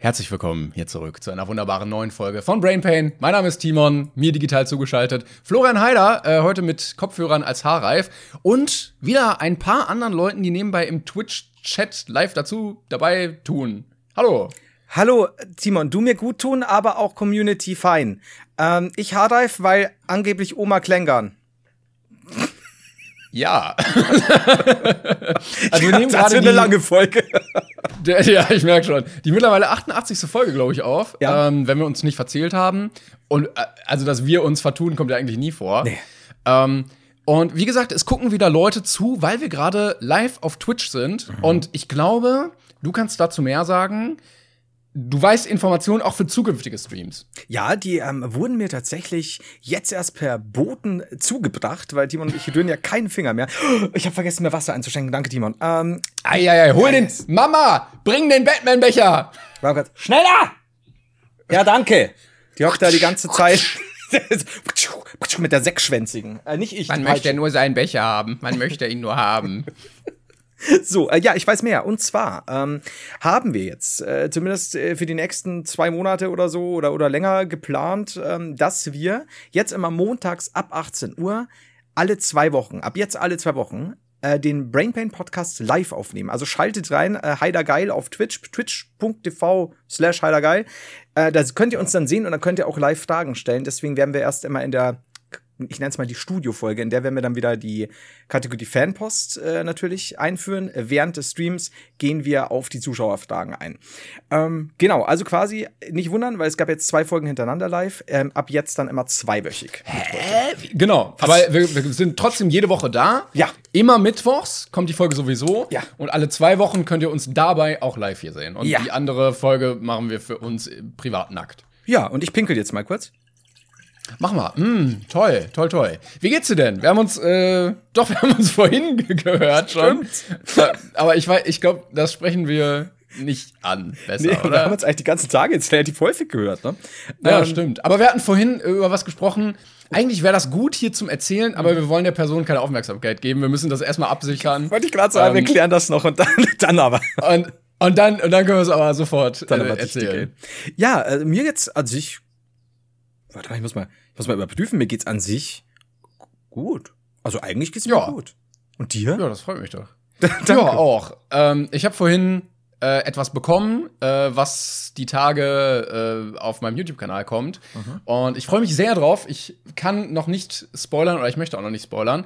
Herzlich willkommen hier zurück zu einer wunderbaren neuen Folge von Brain Pain. Mein Name ist Timon, mir digital zugeschaltet Florian Heider, heute mit Kopfhörern als haarreif und wieder ein paar anderen Leuten, die nebenbei im Twitch-Chat live dazu dabei tun. Hallo. Hallo, Timon, du mir gut tun, aber auch Community fein. Ich haarreif, weil angeblich Oma Klängern. Ja. Also wir nehmen das wird eine lange Folge. Ja, ich merke schon. Die mittlerweile 88. Folge, glaube ich, auf, ja. Wenn wir uns nicht verzählt haben. Und also, dass wir uns vertun, kommt ja eigentlich nie vor. Nee. Und wie gesagt, es gucken wieder Leute zu, weil wir gerade live auf Twitch sind. Und ich glaube, du kannst dazu mehr sagen. Du weißt Informationen auch für zukünftige Streams. Ja, die wurden mir tatsächlich jetzt erst per Boten zugebracht, weil Timon und ich rühren ja keinen Finger mehr. Ich habe vergessen, mir Wasser einzuschenken. Danke, Timon. Hol den. Mama, bring den Batman-Becher. Oh Gott. Schneller! Ja, danke. Die hockt da die ganze Zeit mit der Sechsschwänzigen. Nicht ich. Man möchte nur seinen Becher haben. Man möchte ihn nur haben. So, ja, ich weiß mehr. Und zwar haben wir jetzt zumindest für die nächsten 2 Monate oder so oder länger geplant, dass wir jetzt immer montags ab 18 Uhr ab jetzt alle 2 Wochen, den Brain Pain Podcast live aufnehmen. Also schaltet rein, Heidergeil auf Twitch, twitch.tv/heidergeil. Da könnt ihr uns dann sehen und dann könnt ihr auch live Fragen stellen. Deswegen werden wir erst immer in der, ich nenne es mal die Studiofolge, in der werden wir dann wieder die Kategorie Fanpost natürlich einführen. Während des Streams gehen wir auf die Zuschauerfragen ein. Genau, also quasi nicht wundern, weil es gab jetzt 2 Folgen hintereinander live. Ab jetzt dann immer 2-wöchig. Genau, aber wir sind trotzdem jede Woche da. Ja. Immer mittwochs kommt die Folge sowieso. Ja. Und alle 2 Wochen könnt ihr uns dabei auch live hier sehen. Und ja. Die andere Folge machen wir für uns privat nackt. Ja, und ich pinkel jetzt mal kurz. Mach mal. Toll. Wie geht's dir denn? Wir haben uns vorhin gehört schon. Aber ich glaube, das sprechen wir nicht an. Besser, oder? Wir haben uns eigentlich die ganzen Tage jetzt relativ häufig gehört, ne? Ja, stimmt. Aber wir hatten vorhin über was gesprochen. Eigentlich wäre das gut hier zum Erzählen, aber wir wollen der Person keine Aufmerksamkeit geben. Wir müssen das erstmal absichern. Wollte ich gerade sagen, wir klären das noch und dann aber. Und dann können wir es aber sofort erzählen. Ja, mir geht's an sich. Warte mal, ich muss mal überprüfen. Mir geht's an sich gut. Also eigentlich geht's mir gut. Und dir? Ja, das freut mich doch. Danke. Ja, auch. Ich habe vorhin etwas bekommen, was die Tage auf meinem YouTube-Kanal kommt. Und ich freue mich sehr drauf. Ich kann noch nicht spoilern oder ich möchte auch noch nicht spoilern.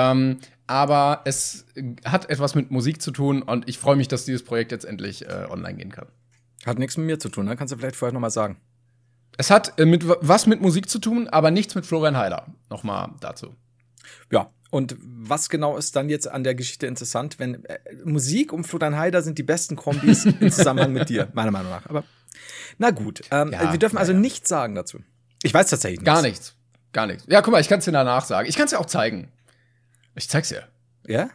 Aber es hat etwas mit Musik zu tun und ich freue mich, dass dieses Projekt jetzt endlich online gehen kann. Hat nichts mit mir zu tun, ne? Kannst du vielleicht vorher noch mal sagen. Es hat was mit Musik zu tun, aber nichts mit Florian Heider. Nochmal dazu. Ja, und was genau ist dann jetzt an der Geschichte interessant, wenn Musik und Florian Heider sind die besten Kombis im Zusammenhang mit dir, meiner Meinung nach. Aber na gut, wir dürfen also nichts sagen dazu. Ich weiß tatsächlich nichts. Gar nichts. Ja, guck mal, ich kann es dir danach sagen. Ich kann es dir auch zeigen. Ich zeig's dir. Ja?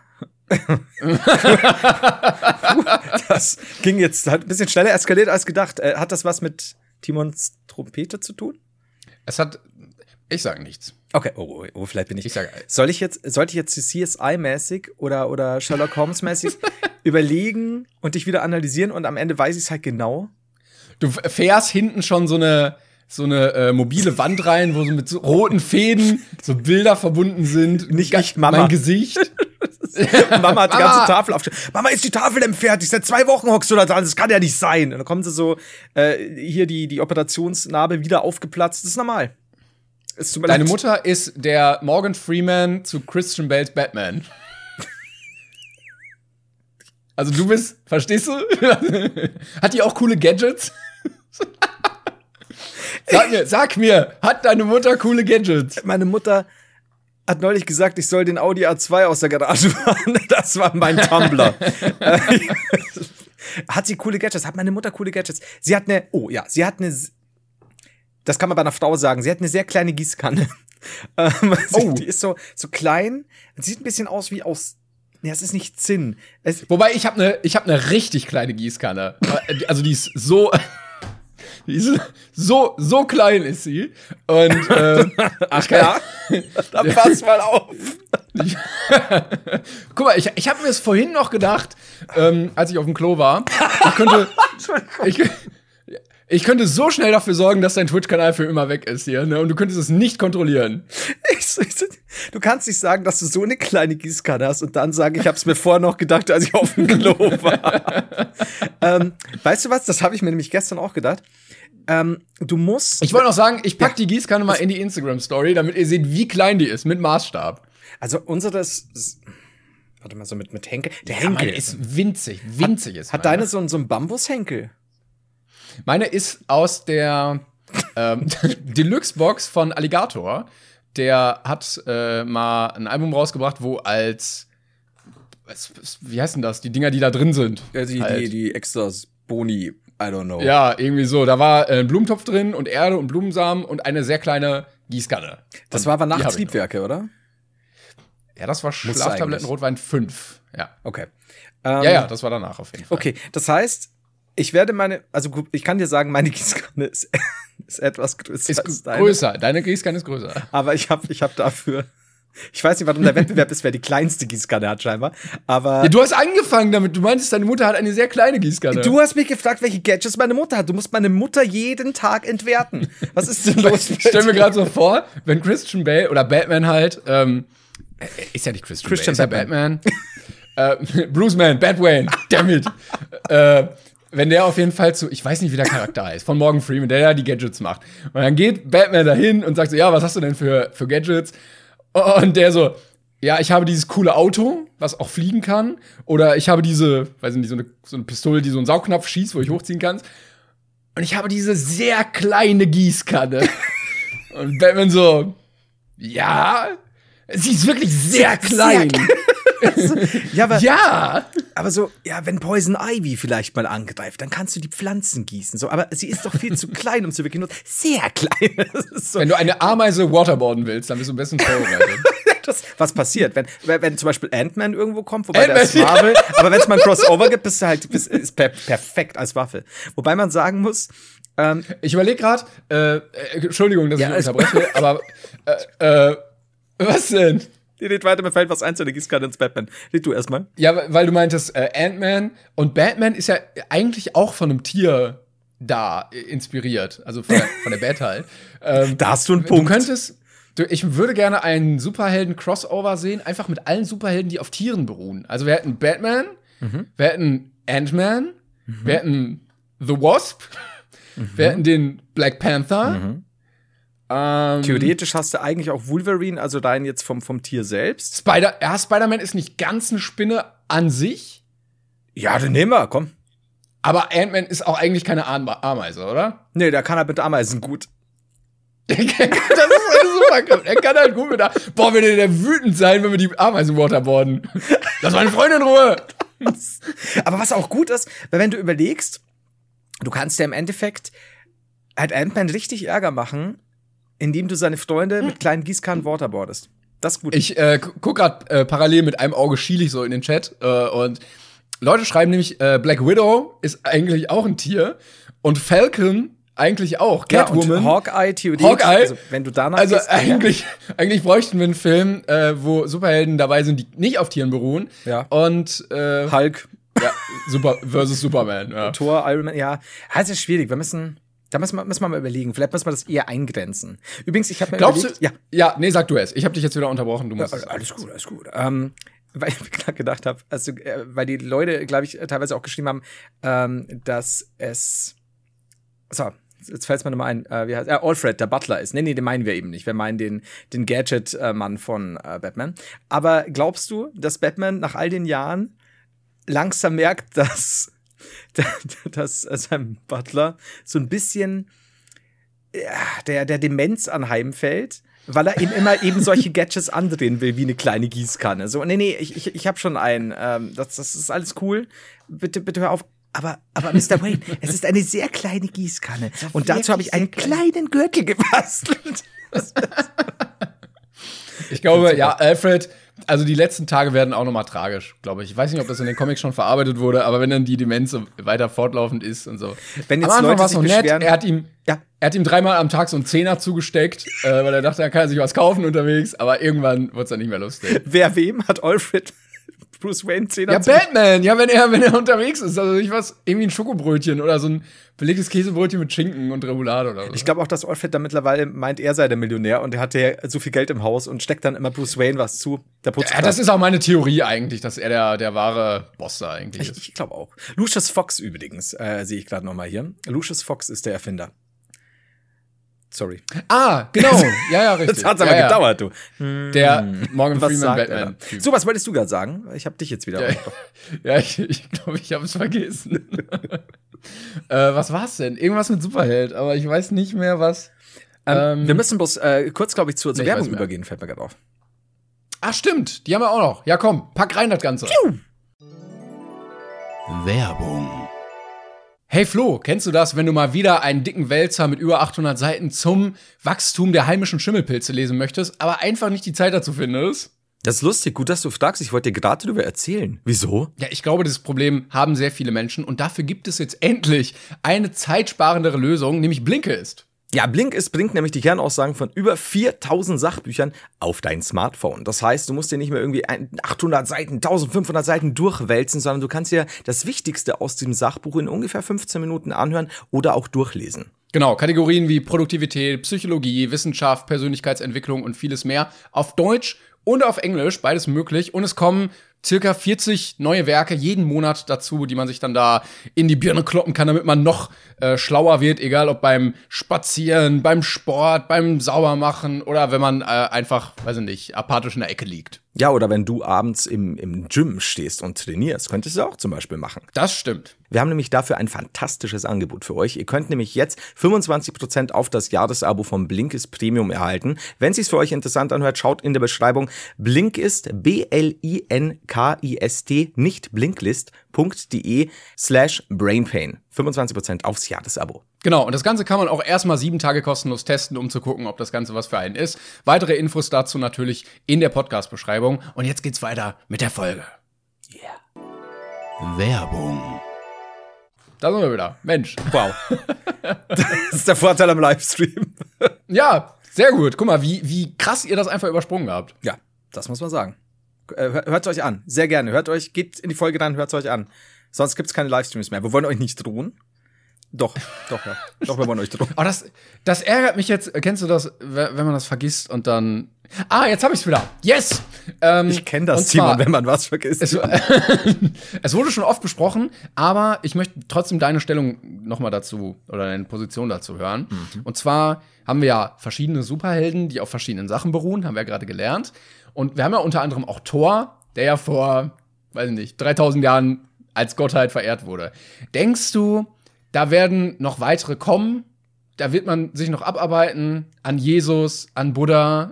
Das ging jetzt halt ein bisschen schneller eskaliert als gedacht. Hat das was mit Timons Trompete zu tun? Ich sage nichts. Okay, vielleicht bin ich. Ich sage, sollte ich jetzt CSI-mäßig oder Sherlock Holmes-mäßig überlegen und dich wieder analysieren und am Ende weiß ich es halt genau? Du fährst hinten schon so eine mobile Wand rein, wo so mit so roten Fäden so Bilder verbunden sind. Nicht Mama. Mein Gesicht. Mama hat die ganze Tafel aufgestellt. Mama, ist die Tafel denn fertig? Seit 2 Wochen hockst du da dran. Das kann ja nicht sein. Und dann kommen sie so, hier die Operationsnarbe wieder aufgeplatzt. Das ist normal. Deine Mutter ist der Morgan Freeman zu Christian Bales Batman. Also du bist, verstehst du? Hat die auch coole Gadgets? Sag mir, hat deine Mutter coole Gadgets? Meine Mutter hat neulich gesagt, ich soll den Audi A2 aus der Garage fahren. Das war mein Tumblr. Hat sie coole Gadgets? Hat meine Mutter coole Gadgets? Sie hat eine, das kann man bei einer Frau sagen, sie hat eine sehr kleine Gießkanne. Die ist so klein, sieht ein bisschen aus wie aus, es ist nicht Zinn. Wobei, ich hab eine richtig kleine Gießkanne. Also die ist so so klein ist sie. Und ach ja, dann pass mal auf. Guck mal, ich habe mir es vorhin noch gedacht, als ich auf dem Klo war. Ich könnte so schnell dafür sorgen, dass dein Twitch-Kanal für immer weg ist hier, ne? Und du könntest es nicht kontrollieren. Du kannst nicht sagen, dass du so eine kleine Gießkanne hast und dann sagen, ich habe es mir vorher noch gedacht, als ich auf dem Klo war. Weißt du was? Das habe ich mir nämlich gestern auch gedacht. Du musst. Ich wollte noch sagen, ich pack die Gießkanne mal in die Instagram-Story, damit ihr seht, wie klein die ist, mit Maßstab. Also unsere ist warte mal, so mit Henkel. Der Ja, Henkel meine ist winzig ist Hat meine. deine so einen Bambushenkel? Meine ist aus der Deluxe-Box von Alligator. Der hat mal ein Album rausgebracht, wo als wie heißt denn das? Die Dinger, die da drin sind. Ja, halt. die Extras, Boni, I don't know. Ja, irgendwie so. Da war ein Blumentopf drin und Erde und Blumensamen und eine sehr kleine Gießkanne. Das Und war aber die hab nachts ich noch. Triebwerke, oder? Ja, das war eigentlich. Schlaftabletten Rotwein 5. Ja. Okay. Ja, das war danach auf jeden Fall. Okay, das heißt, ich werde also gut, ich kann dir sagen, meine Gießkanne ist etwas größer als Ist deine. größer. Deine Gießkanne ist größer. Aber ich hab dafür, ich weiß nicht, warum der Wettbewerb ist, wer die kleinste Gießkanne hat scheinbar, aber Ja, du hast angefangen damit. Du meintest, deine Mutter hat eine sehr kleine Gießkanne. du hast mich gefragt, welche Gadgets meine Mutter hat. Du musst meine Mutter jeden Tag entwerten. Was ist denn los? Ich stell mir gerade so vor, wenn Christian Bale oder Batman halt, ist ja nicht Christian Bale, ist ja Batman. Bruce Man, Batwayne, dammit. Wenn der auf jeden Fall ich weiß nicht, wie der Charakter heißt, von Morgan Freeman, der ja die Gadgets macht. Und dann geht Batman dahin und sagt so, ja, was hast du denn für Gadgets? Und der so, ja, ich habe dieses coole Auto, was auch fliegen kann. Oder ich habe diese, weiß nicht, so eine Pistole, die so einen Saugnapf schießt, wo ich hochziehen kann. Und ich habe diese sehr kleine Gießkanne. Und Batman so, ja, sie ist wirklich sehr klein. Ja, aber, Ja. aber so, ja, wenn Poison Ivy vielleicht mal angreift, dann kannst du die Pflanzen gießen. So, aber sie ist doch viel zu klein, um sie wirklich nur sehr klein. Das ist so. Wenn du eine Ameise waterboarden willst, dann bist du am besten vorbereitet. Was passiert, wenn zum Beispiel Ant-Man irgendwo kommt, wobei der ist Marvel, aber wenn es mal ein Crossover gibt, ist perfekt als Waffe. Wobei man sagen muss, Ich überlege gerade, Entschuldigung, dass ich unterbreche, aber was denn? Red weiter, mir fällt was ein zu der Gießkanne ins Batman. Red du erstmal. Ja, weil du meintest Ant-Man und Batman ist ja eigentlich auch von einem Tier da inspiriert, also von der Bat halt. Da hast du einen Punkt. Ich würde gerne einen Superhelden-Crossover sehen, einfach mit allen Superhelden, die auf Tieren beruhen. Also wir hätten Batman, wir hätten Ant-Man, wir hätten The Wasp, wir hätten den Black Panther. Theoretisch hast du eigentlich auch Wolverine, also rein jetzt vom Tier selbst. Spider-Man ist nicht ganz eine Spinne an sich. Ja, dann nehmen wir, komm. Aber Ant-Man ist auch eigentlich keine Ameise, oder? Nee, der kann halt mit Ameisen gut. Das ist eine Superkraft. Er kann halt gut mit Boah, würde der wütend sein, wenn wir die Ameisen waterboarden. Lass meine Freundin in Ruhe. Aber was auch gut ist, weil wenn du überlegst, du kannst ja im Endeffekt halt Ant-Man richtig Ärger machen, indem du seine Freunde mit kleinen Gießkannen waterboardest. Das ist gut. Ich guck grad parallel mit einem Auge schiel ich so in den Chat und Leute schreiben nämlich, Black Widow ist eigentlich auch ein Tier und Falcon eigentlich auch. Catwoman. Und Hawkeye theoretisch. Hawkeye. Also, wenn du danach Also gehst, eigentlich bräuchten wir einen Film, wo Superhelden dabei sind, die nicht auf Tieren beruhen. Ja. Und Hulk. Ja, versus Superman. Ja. Thor, Iron Man, ja. Das ist schwierig. Da müssen wir mal überlegen. Vielleicht müssen wir das eher eingrenzen. Übrigens, ich habe mir Glaubst überlegt, du? Ja, nee, sag du es. Ich habe dich jetzt wieder unterbrochen. Du musst alles gut. Weil ich mir gerade gedacht habe, also, weil die Leute, glaube ich, teilweise auch geschrieben haben, dass es so, jetzt fällt es mir nochmal ein, wie heißt Alfred, der Butler ist. Nee, den meinen wir eben nicht. Wir meinen den Gadget-Mann von Batman. Aber glaubst du, dass Batman nach all den Jahren langsam merkt, dass sein Butler so ein bisschen der Demenz anheimfällt, weil er ihm immer eben solche Gadgets andrehen will, wie eine kleine Gießkanne. So, nee, ich habe schon einen. Das ist alles cool. Bitte hör auf. Aber Mr. Wayne, es ist eine sehr kleine Gießkanne. Und dazu habe ich einen kleinen Gürtel gebastelt. Ich glaube, ja, Alfred, also die letzten Tage werden auch noch mal tragisch, glaube ich. Ich weiß nicht, ob das in den Comics schon verarbeitet wurde, aber wenn dann die Demenz so weiter fortlaufend ist und so. Wenn jetzt am Anfang Leute war es sich noch nett. beschweren, Er hat ihm 3-mal am Tag so einen Zehner zugesteckt, weil er dachte, er kann sich was kaufen unterwegs, aber irgendwann wurde es dann nicht mehr lustig. Wer wem hat Alfred Bruce Wayne Zähne Ja, Batman, ja, wenn er unterwegs ist. Also ich weiß, irgendwie ein Schokobrötchen oder so ein belegtes Käsebrötchen mit Schinken und Remoulade oder so. Ich glaube auch, dass Alfred da mittlerweile meint, er sei der Millionär und er hatte ja so viel Geld im Haus und steckt dann immer Bruce Wayne was zu. Der putzt Ja, das ist auch meine Theorie eigentlich, dass er der wahre Boss da eigentlich ist. Ich glaube auch. Lucius Fox übrigens, sehe ich gerade noch mal hier. Lucius Fox ist der Erfinder. Sorry. Ah, genau. Ja, richtig. Das hat aber gedauert, du. Der Morgan Was Freeman sagt Batman. er? So, was wolltest du gerade sagen? Ich habe dich jetzt wieder. Ja, ich glaube, ich habe es vergessen. Was war's denn? Irgendwas mit Superheld, aber ich weiß nicht mehr, was. Wir müssen bloß kurz, glaube ich, zur Nee, Werbung ich weiß mehr. übergehen, fällt mir gerade auf. Ach, stimmt. Die haben wir auch noch. Ja, komm, pack rein das Ganze. Werbung. Hey Flo, kennst du das, wenn du mal wieder einen dicken Wälzer mit über 800 Seiten zum Wachstum der heimischen Schimmelpilze lesen möchtest, aber einfach nicht die Zeit dazu findest? Das ist lustig, gut, dass du fragst. Ich wollte dir gerade darüber erzählen. Wieso? Ja, ich glaube, dieses Problem haben sehr viele Menschen und dafür gibt es jetzt endlich eine zeitsparendere Lösung, nämlich Blinkist. Ja, Blinkist bringt nämlich die Kernaussagen von über 4000 Sachbüchern auf dein Smartphone. Das heißt, du musst dir nicht mehr irgendwie 800 Seiten, 1500 Seiten durchwälzen, sondern du kannst dir das Wichtigste aus diesem Sachbuch in ungefähr 15 Minuten anhören oder auch durchlesen. Genau, Kategorien wie Produktivität, Psychologie, Wissenschaft, Persönlichkeitsentwicklung und vieles mehr auf Deutsch und auf Englisch, beides möglich. Und es kommen circa 40 neue Werke jeden Monat dazu, die man sich dann da in die Birne kloppen kann, damit man noch schlauer wird, egal ob beim Spazieren, beim Sport, beim Saubermachen oder wenn man einfach, weiß ich nicht, apathisch in der Ecke liegt. Ja, oder wenn du abends im Gym stehst und trainierst, könntest du auch zum Beispiel machen. Das stimmt. Wir haben nämlich dafür ein fantastisches Angebot für euch. Ihr könnt nämlich jetzt 25% auf das Jahresabo vom Blinkist Premium erhalten. Wenn es sich für euch interessant anhört, schaut in der Beschreibung Blinkist, Blinkist, nicht blinklist.de/brainpain. 25% aufs Jahresabo. Genau, und das Ganze kann man auch erstmal 7 Tage kostenlos testen, um zu gucken, ob das Ganze was für einen ist. Weitere Infos dazu natürlich in der Podcast-Beschreibung. Und jetzt geht's weiter mit der Folge. Werbung. Da sind wir wieder. Mensch. Wow. Das ist der Vorteil am Livestream. Ja, sehr gut. Guck mal, wie krass ihr das einfach übersprungen habt. Ja, das muss man sagen. Hört euch an. Sehr gerne. Geht in die Folge rein, hört euch an. Sonst gibt's keine Livestreams mehr. Wir wollen euch nicht drohen. Doch, ja. Doch, wir wollen euch drohen. Oh, das ärgert mich jetzt. Kennst du das, wenn man das vergisst und dann. Ah, jetzt hab ich's wieder. Yes! Ich kenne das, Timon, wenn man was vergisst. Es wurde schon oft besprochen, aber ich möchte trotzdem deine Stellung nochmal dazu oder deine Position dazu hören. Und zwar haben wir ja verschiedene Superhelden, die auf verschiedenen Sachen beruhen, haben wir ja gerade gelernt. Und wir haben ja unter anderem auch Thor, der ja vor, weiß ich nicht, 3000 Jahren als Gottheit verehrt wurde. Denkst du, da werden noch weitere kommen? Da wird man sich noch abarbeiten an Jesus, an Buddha?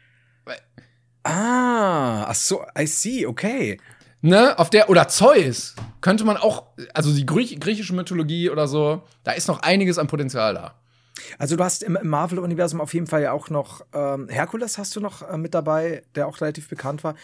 Ach so, I see, okay. Ne, oder Zeus könnte man auch, also die griechische Mythologie oder so, da ist noch einiges an Potenzial da. Also du hast im Marvel-Universum auf jeden Fall ja auch noch Herkules hast du noch mit dabei, der auch relativ bekannt war.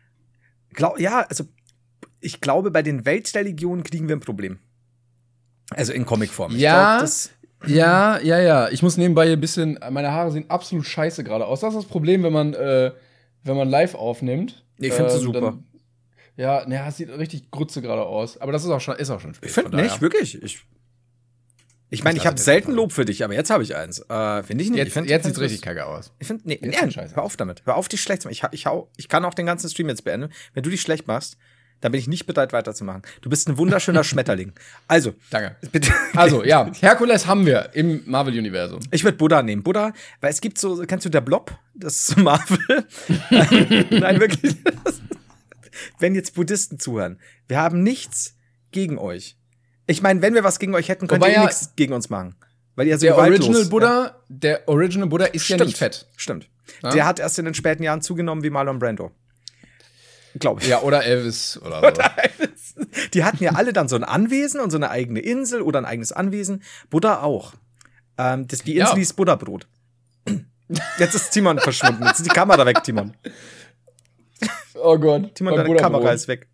Ich glaube, bei den Weltreligionen kriegen wir ein Problem. Also in Comicform. Ja. Ich muss nebenbei hier ein bisschen, meine Haare sehen absolut scheiße gerade aus. Das ist das Problem, wenn man live aufnimmt. Ich finde sie super. Es sieht richtig grütze gerade aus. Aber das ist auch schon spät. Ich finde nicht, wirklich. Ich meine, ich habe selten Lob für dich, aber jetzt habe ich eins. Finde ich nicht. Jetzt sieht's richtig kacke aus. Ich finde, hör auf damit. Hör auf, dich schlecht zu machen. Ich kann auch den ganzen Stream jetzt beenden. Wenn du dich schlecht machst, dann bin ich nicht bereit, weiterzumachen. Du bist ein wunderschöner Schmetterling. Also. Danke. Bitte. Also, ja, Herkules haben wir im Marvel-Universum. Ich würde Buddha nehmen. Buddha, weil es gibt so, kennst du der Blob? Das ist Marvel. Nein, wirklich. Wenn jetzt Buddhisten zuhören, wir haben nichts gegen euch. Ich meine, wenn wir was gegen euch hätten, könnt ihr nichts gegen uns machen. Weil ihr so der Original Buddha ist ja nicht fett. Stimmt. Ja? Der hat erst in den späten Jahren zugenommen wie Marlon Brando. Glaube ich. Ja, oder Elvis oder so. Die hatten ja alle dann so ein Anwesen und so eine eigene Insel oder ein eigenes Anwesen. Buddha auch. Die Insel hieß Buddha-Brot. Jetzt ist Timon verschwunden. Jetzt ist die Kamera weg, Timon. Oh Gott. Timon, deine Kamera ist weg.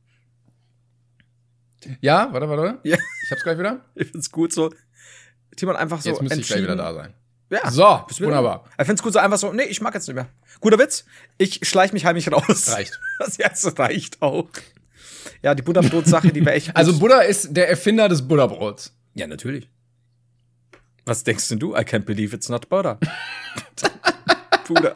Ja, warte. Ja. Ich hab's gleich wieder. Ich find's gut so. Timon einfach so jetzt müsste ich gleich wieder da sein. Ja. So, wunderbar. Ich find's gut so einfach so, nee, ich mag jetzt nicht mehr. Guter Witz. Ich schleich mich heimlich raus. Reicht. Das jetzt reicht auch. Ja, die Butterbrot-Sache, die war echt gut. Also Buddha ist der Erfinder des Butterbrots. Ja, natürlich. Was denkst denn du? I can't believe it's not butter. Buddha.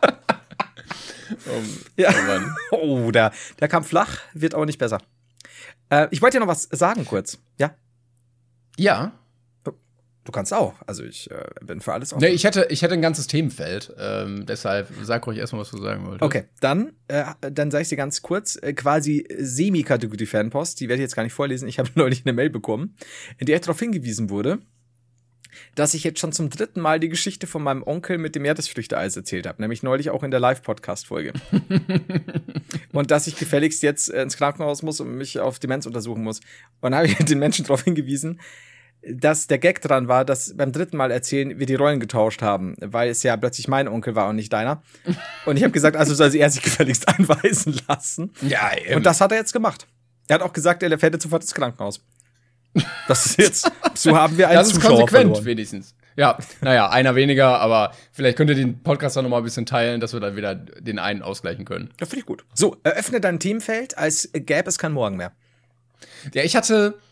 Ja. Oh Mann. Oh, der kam flach, wird auch nicht besser. Ich wollte dir noch was sagen kurz. Ja? Ja. Du kannst auch. Also ich bin für alles offen. Nee, ich hätte ein ganzes Themenfeld. Deshalb sag ruhig erstmal, was du sagen wolltest. Okay, dann sage ich dir ganz kurz, quasi Semi-Kategorie-Fanpost, die werde ich jetzt gar nicht vorlesen. Ich habe neulich eine Mail bekommen, in der ich darauf hingewiesen wurde, dass ich jetzt schon zum 3. Mal die Geschichte von meinem Onkel mit dem Meeresfrüchteeis erzählt habe. Nämlich neulich auch in der Live-Podcast-Folge. Und dass ich gefälligst jetzt ins Krankenhaus muss und mich auf Demenz untersuchen muss. Und dann habe ich den Menschen darauf hingewiesen, dass der Gag dran war, dass beim 3. Mal erzählen wir die Rollen getauscht haben, weil es ja plötzlich mein Onkel war und nicht deiner. Und ich habe gesagt, also soll er sich gefälligst einweisen lassen. Ja, eben. Und das hat er jetzt gemacht. Er hat auch gesagt, er fährt jetzt sofort ins Krankenhaus. Das ist jetzt, so haben wir einen Das ist Zuschauer konsequent, verloren. wenigstens. Ja, naja, einer weniger, aber vielleicht könnt ihr den Podcast dann noch mal ein bisschen teilen, dass wir dann wieder den einen ausgleichen können. Das finde ich gut. So, eröffne dein Themenfeld, als gäbe es kein Morgen mehr. Ja, es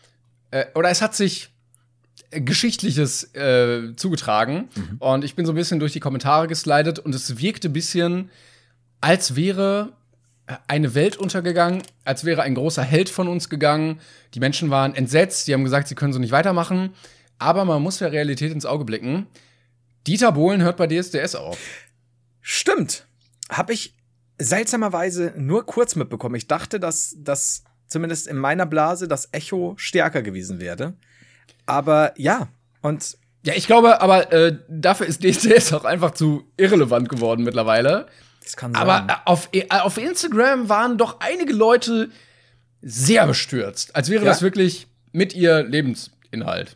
hat sich Geschichtliches zugetragen und ich bin so ein bisschen durch die Kommentare geslidet und es wirkte ein bisschen, als wäre eine Welt untergegangen, als wäre ein großer Held von uns gegangen. Die Menschen waren entsetzt, die haben gesagt, sie können so nicht weitermachen. Aber man muss der Realität ins Auge blicken. Dieter Bohlen hört bei DSDS auf. Stimmt. Habe ich seltsamerweise nur kurz mitbekommen. Ich dachte, dass das zumindest in meiner Blase das Echo stärker gewesen wäre. Aber ja, und Ja, ich glaube, aber dafür ist DSDS auch einfach zu irrelevant geworden mittlerweile. das kann sein. Aber auf Instagram waren doch einige Leute sehr bestürzt. Als wäre Ja? das wirklich mit ihr Lebensinhalt.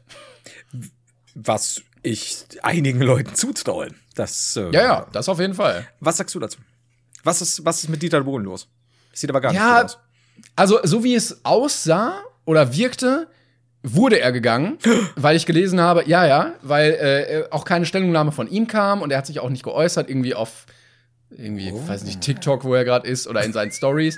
was ich einigen Leuten zutraue. Das, Ja, das auf jeden Fall. Was sagst du dazu? Was ist mit Dieter Bohlen los? Das sieht aber gar Ja, nicht gut aus. Also, so wie es aussah oder wirkte, wurde er gegangen, weil ich gelesen habe, weil auch keine Stellungnahme von ihm kam und er hat sich auch nicht geäußert, irgendwie auf weiß nicht, TikTok, wo er gerade ist oder in seinen Stories.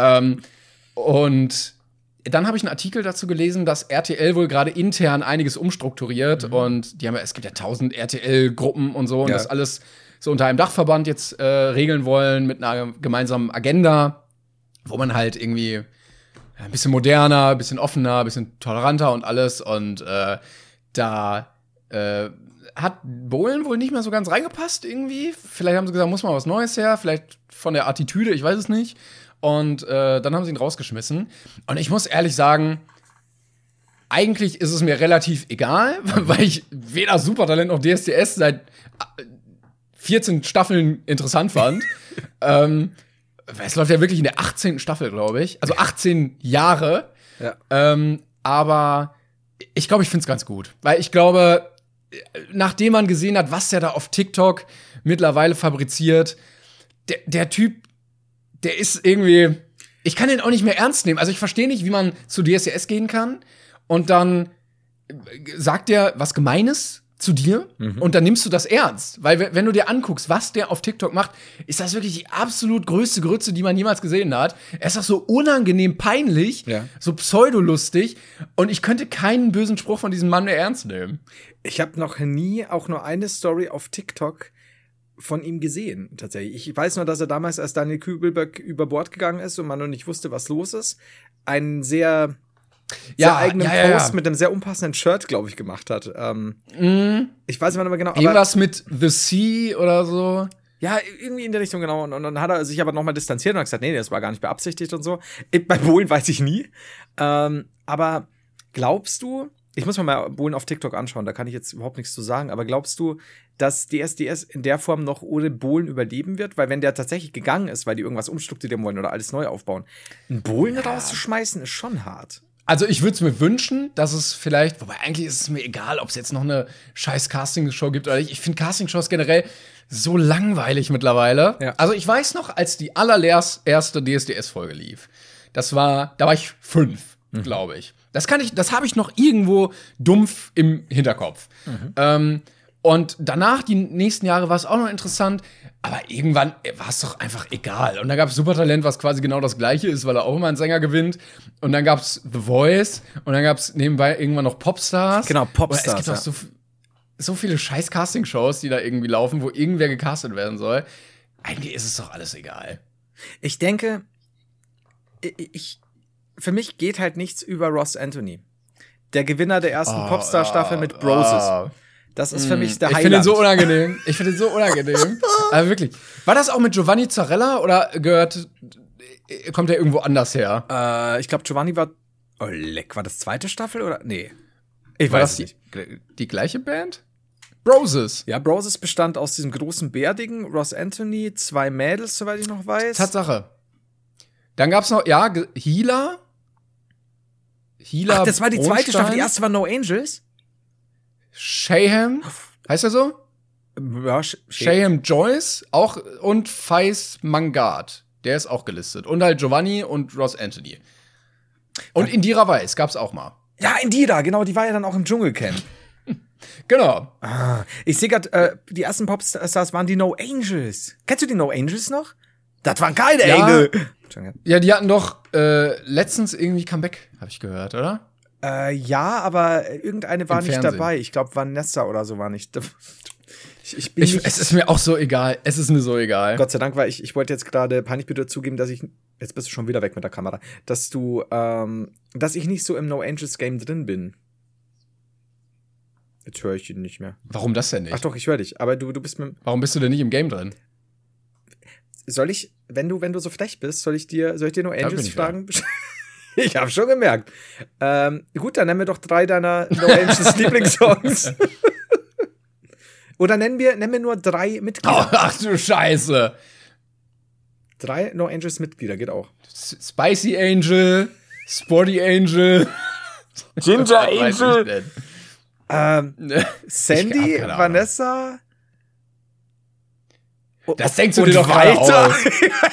Und dann habe ich einen Artikel dazu gelesen, dass RTL wohl gerade intern einiges umstrukturiert und es gibt ja 1000 RTL-Gruppen und so und Ja. das alles so unter einem Dachverband jetzt regeln wollen mit einer gemeinsamen Agenda, wo man halt irgendwie ein bisschen moderner, ein bisschen offener, ein bisschen toleranter und alles und da hat Bohlen wohl nicht mehr so ganz reingepasst irgendwie. Vielleicht haben sie gesagt, muss mal was Neues her, vielleicht von der Attitüde, ich weiß es nicht. Und dann haben sie ihn rausgeschmissen. Und ich muss ehrlich sagen, eigentlich ist es mir relativ egal, weil ich weder Supertalent noch DSDS seit 14 Staffeln interessant fand. Es läuft ja wirklich in der 18. Staffel, glaube ich. Also 18 Jahre. Ja. Aber ich glaube, ich finde es ganz gut. Weil ich glaube, nachdem man gesehen hat, was der da auf TikTok mittlerweile fabriziert, der Typ, der ist irgendwie, ich kann den auch nicht mehr ernst nehmen. Also ich verstehe nicht, wie man zu DSDS gehen kann und dann sagt der was Gemeines zu dir und dann nimmst du das ernst. Weil wenn du dir anguckst, was der auf TikTok macht, ist das wirklich die absolut größte Grütze, die man jemals gesehen hat. Er ist auch so unangenehm peinlich, so pseudolustig und ich könnte keinen bösen Spruch von diesem Mann mehr ernst nehmen. Ich habe noch nie auch nur eine Story auf TikTok von ihm gesehen, tatsächlich. Ich weiß nur, dass er damals, als Daniel Kübelberg über Bord gegangen ist und man noch nicht wusste, was los ist, einen sehr eigenen Post mit einem sehr unpassenden Shirt, glaube ich, gemacht hat. Ich weiß nicht mehr genau. Aber irgendwas mit The Sea oder so. ja, irgendwie in der Richtung, genau. Und dann hat er sich aber nochmal distanziert und hat gesagt, nee, das war gar nicht beabsichtigt und so. Bei Bohlen weiß ich nie. Aber glaubst du, ich muss mir mal Bohlen auf TikTok anschauen, da kann ich jetzt überhaupt nichts zu sagen, aber glaubst du, dass DSDS in der Form noch ohne Bohlen überleben wird? Weil wenn der tatsächlich gegangen ist, weil die irgendwas umstrukturieren wollen oder alles neu aufbauen, einen Bohlen rauszuschmeißen, ist schon hart. Also ich würde es mir wünschen, dass es vielleicht, wobei eigentlich ist es mir egal, ob es jetzt noch eine scheiß Castingshow gibt oder nicht. Ich finde Castingshows generell so langweilig mittlerweile. Ja. Also ich weiß noch, als die allererste DSDS-Folge lief, da war ich 5, glaube ich. Das habe ich noch irgendwo dumpf im Hinterkopf. Und danach, die nächsten Jahre, war es auch noch interessant. Aber irgendwann war es doch einfach egal. Und dann gab es Supertalent, was quasi genau das Gleiche ist, weil er auch immer einen Sänger gewinnt. Und dann gab es The Voice. Und dann gab es nebenbei irgendwann noch Popstars. Genau, Popstars. Es gibt auch so viele scheiß Casting-Shows, die da irgendwie laufen, wo irgendwer gecastet werden soll. Eigentlich ist es doch alles egal. Ich denke, für mich geht halt nichts über Ross Anthony. Der Gewinner der ersten Popstar-Staffel mit Broses. Das ist für mich der Highlight. Ich finde ihn so unangenehm. Aber wirklich. War das auch mit Giovanni Zarella oder kommt der irgendwo anders her? Ich glaube, Giovanni war. Oh, leck, war das zweite Staffel oder? Nee. Ich War weiß das nicht. die gleiche Band? Broses. Ja, Broses bestand aus diesem großen Bärtigen, Ross Anthony, 2 Mädels, soweit ich noch weiß. Tatsache. Dann gab's noch, Hila. Ach, das war die zweite Staffel. Die erste war No Angels. Shayham. Heißt er so? Ja, Shayham Joyce auch und Faiz Mangard. Der ist auch gelistet. Und halt Giovanni und Ross Anthony. Und Indira Weiss gab's auch mal. Ja, Indira, genau, die war ja dann auch im Dschungelcamp. Genau. Ich sehe gerade, die ersten Popstars waren die No Angels. Kennst du die No Angels noch? Das waren geile Engel. Ja, die hatten doch letztens irgendwie Comeback, habe ich gehört, oder? Ja, aber irgendeine war Im nicht Fernsehen. dabei. Ich glaube, Vanessa oder so war nicht. Ich bin nicht. Es ist mir auch so egal. Es ist mir so egal. Gott sei Dank, weil ich wollte jetzt gerade peinlich bitte zugeben, dass ich. Jetzt bist du schon wieder weg mit der Kamera. Dass ich nicht so im No Angels Game drin bin. Jetzt höre ich ihn nicht mehr. Warum das denn nicht? Ach doch, ich höre dich. Aber du bist mit. Warum bist du denn nicht im Game drin? Soll ich, wenn du so frech bist, soll ich dir No bin Angels ich fragen? Ich habe schon gemerkt. Gut, dann nennen wir doch 3 deiner No Angels Lieblingssongs. Oder nennen wir nur 3 Mitglieder. Ach du Scheiße. 3 No Angels Mitglieder geht auch. Spicy Angel, Sporty Angel, Ginger Was weiß ich denn? Sandy, Ich hab keine Vanessa. Das denkst du und dir doch gerade weiter. aus.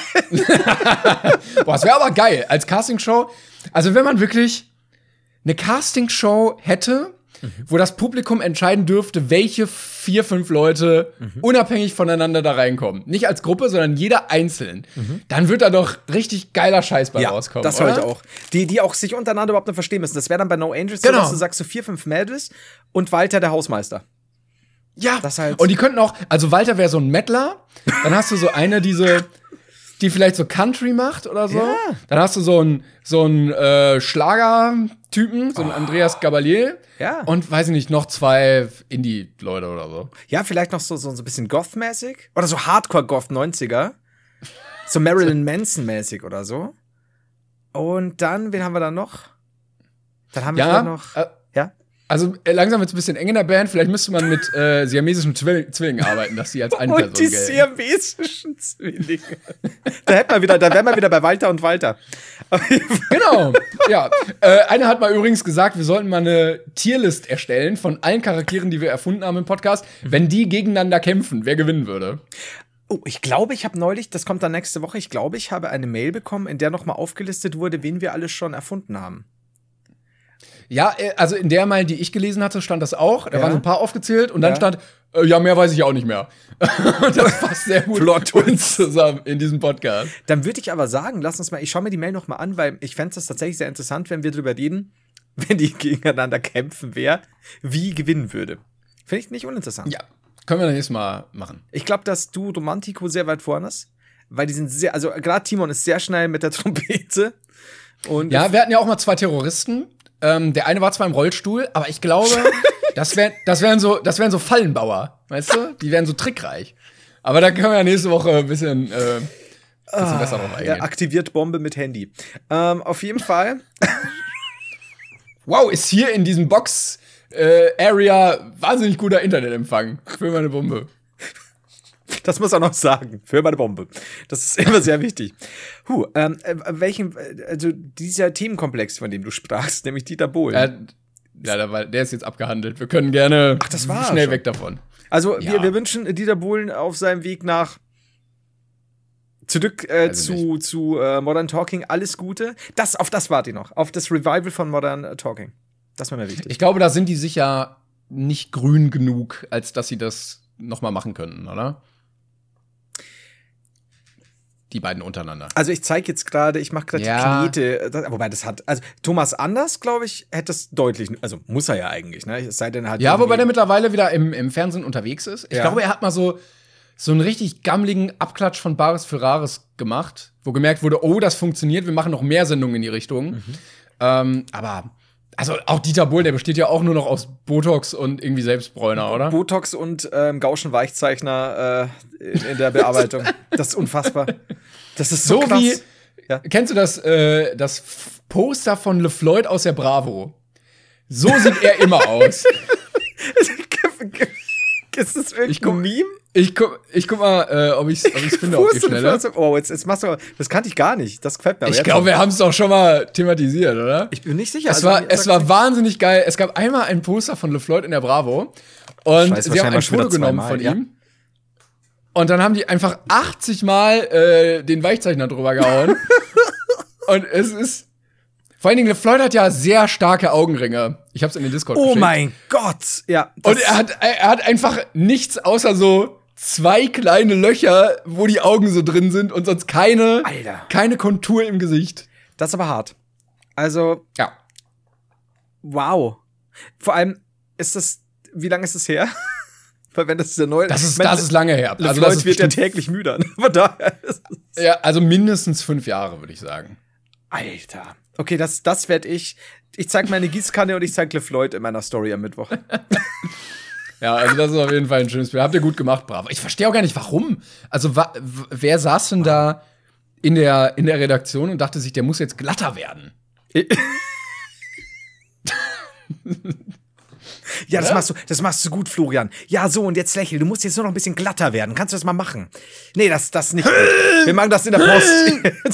Boah, das wäre aber geil. Als Castingshow. Also, wenn man wirklich eine Castingshow hätte, wo das Publikum entscheiden dürfte, welche 4, 5 Leute unabhängig voneinander da reinkommen. Nicht als Gruppe, sondern jeder einzeln. Dann wird da doch richtig geiler Scheiß bei rauskommen. Das höre ich auch. Die auch sich untereinander überhaupt nicht verstehen müssen. Das wäre dann bei No Angels Genau. so, dass du sagst, so 4, 5 Mädels und Walter der Hausmeister. Ja, Das halt- und die könnten auch, also Walter wäre so ein Mettler, dann hast du so eine, die vielleicht so Country macht oder so. Ja. Dann hast du so einen Schlagertypen, so einen Andreas Gabalier. Ja. Und weiß ich nicht, noch 2 Indie-Leute oder so. Ja, vielleicht noch so ein bisschen Goth-mäßig. Oder so Hardcore-Goth 90er. So Marilyn Manson-mäßig oder so. Und dann, wen haben wir da noch? Dann haben wir Ja, vielleicht noch. Ja? Also langsam wird es ein bisschen eng in der Band. Vielleicht müsste man mit siamesischen Zwillingen arbeiten, dass die als eine Person Und die gelten. siamesischen Zwillinge. Da wären wir wieder bei Walter und Walter. Genau, ja. Einer hat mal übrigens gesagt, wir sollten mal eine Tierlist erstellen von allen Charakteren, die wir erfunden haben im Podcast, wenn die gegeneinander kämpfen, wer gewinnen würde. Oh, ich glaube, ich habe neulich, das kommt dann nächste Woche, ich glaube, ich habe eine Mail bekommen, in der nochmal aufgelistet wurde, wen wir alles schon erfunden haben. Ja, also in der Mail, die ich gelesen hatte, stand das auch. Da Ja. waren so ein paar aufgezählt und dann Ja. stand, ja, mehr weiß ich auch nicht mehr. Und das passt sehr gut Plot mit uns zusammen in diesem Podcast. Dann würde ich aber sagen, lass uns mal, ich schaue mir die Mail nochmal an, weil ich fände es tatsächlich sehr interessant, wenn wir drüber reden, wenn die gegeneinander kämpfen, wer wie gewinnen würde. Finde ich nicht uninteressant. Ja, können wir dann nächstes Mal machen. Ich glaube, dass du Romantico sehr weit vorne hast, weil die sind sehr, also gerade Timon ist sehr schnell mit der Trompete. Und Ja, wir hatten ja auch mal 2 Terroristen. Der eine war zwar im Rollstuhl, aber ich glaube, das wären so Fallenbauer, weißt du? Die wären so trickreich. Aber da können wir ja nächste Woche ein bisschen besser drauf eingehen. er aktiviert Bombe mit Handy. Auf jeden Fall. Wow, ist hier in diesem Box-Area wahnsinnig guter Internetempfang für meine Bombe. Das muss er noch sagen. Für meine Bombe. Das ist immer sehr wichtig. Also dieser Themenkomplex, von dem du sprachst, nämlich Dieter Bohlen. Der ist jetzt abgehandelt. Wir können gerne das war schnell schon. weg davon. Also Ja. wir wünschen Dieter Bohlen auf seinem Weg zurück zu Modern Talking alles Gute. Auf das warte ich noch. Auf das Revival von Modern Talking. Das war mir wichtig. Ich glaube, da sind die sich ja nicht grün genug, als dass sie das noch mal machen könnten, oder? Die beiden untereinander. Also ich zeige jetzt gerade, ich mache gerade die Knete, wobei das hat, also Thomas Anders, glaube ich, hätte es deutlich, also muss er ja eigentlich, ne? Es sei denn halt. Ja, wobei der mittlerweile wieder im Fernsehen unterwegs ist. Ich glaube, er hat mal so einen richtig gammeligen Abklatsch von Bares für Rares gemacht, wo gemerkt wurde, oh, das funktioniert, wir machen noch mehr Sendungen in die Richtung. Aber also auch Dieter Bohlen, der besteht ja auch nur noch aus Botox und irgendwie Selbstbräuner, oder? Botox und Gaußschen Weichzeichner in der Bearbeitung. Das ist unfassbar. Das ist so krass. Wie, kennst du das Poster von LeFloid aus der Bravo? So sieht er immer aus. Ist das irgendein Meme? Ich guck mal, ob ich's finde auf die Schnelle. Oh, jetzt machst du, das kannte ich gar nicht. Das gefällt mir. Ich glaube, wir haben es doch schon mal thematisiert, oder? Ich bin nicht sicher. Es war wahnsinnig geil. Es gab einmal ein Poster von LeFloid in der Bravo und sie haben ein Foto genommen von ihm. Und dann haben die einfach 80 Mal den Weichzeichner drüber gehauen. Und es ist vor allen Dingen, LeFloid hat ja sehr starke Augenringe. Ich hab's in den Discord geschickt. Oh mein Gott! Ja. Und er hat einfach nichts außer so 2 kleine Löcher, wo die Augen so drin sind und sonst keine Kontur im Gesicht. Das ist aber hart. Also, ja. Wow. Vor allem wie lange ist das her? Weil wenn das der neue. Das ist lange her. Also das wird ja täglich müder. Aber daher ja, also mindestens 5 Jahre, würde ich sagen. Alter. Okay, das werde ich. Ich zeig meine Gießkanne und ich zeig LeFloid in meiner Story am Mittwoch. Ja, also das ist auf jeden Fall ein schönes Bild. Habt ihr gut gemacht, bravo. Ich verstehe auch gar nicht, warum. Also, wer saß denn da in der Redaktion und dachte sich, der muss jetzt glatter werden? Ja, das machst du gut, Florian. Ja, so, und jetzt lächel. Du musst jetzt nur noch ein bisschen glatter werden. Kannst du das mal machen? Nee, das nicht. Wir machen das in der Post.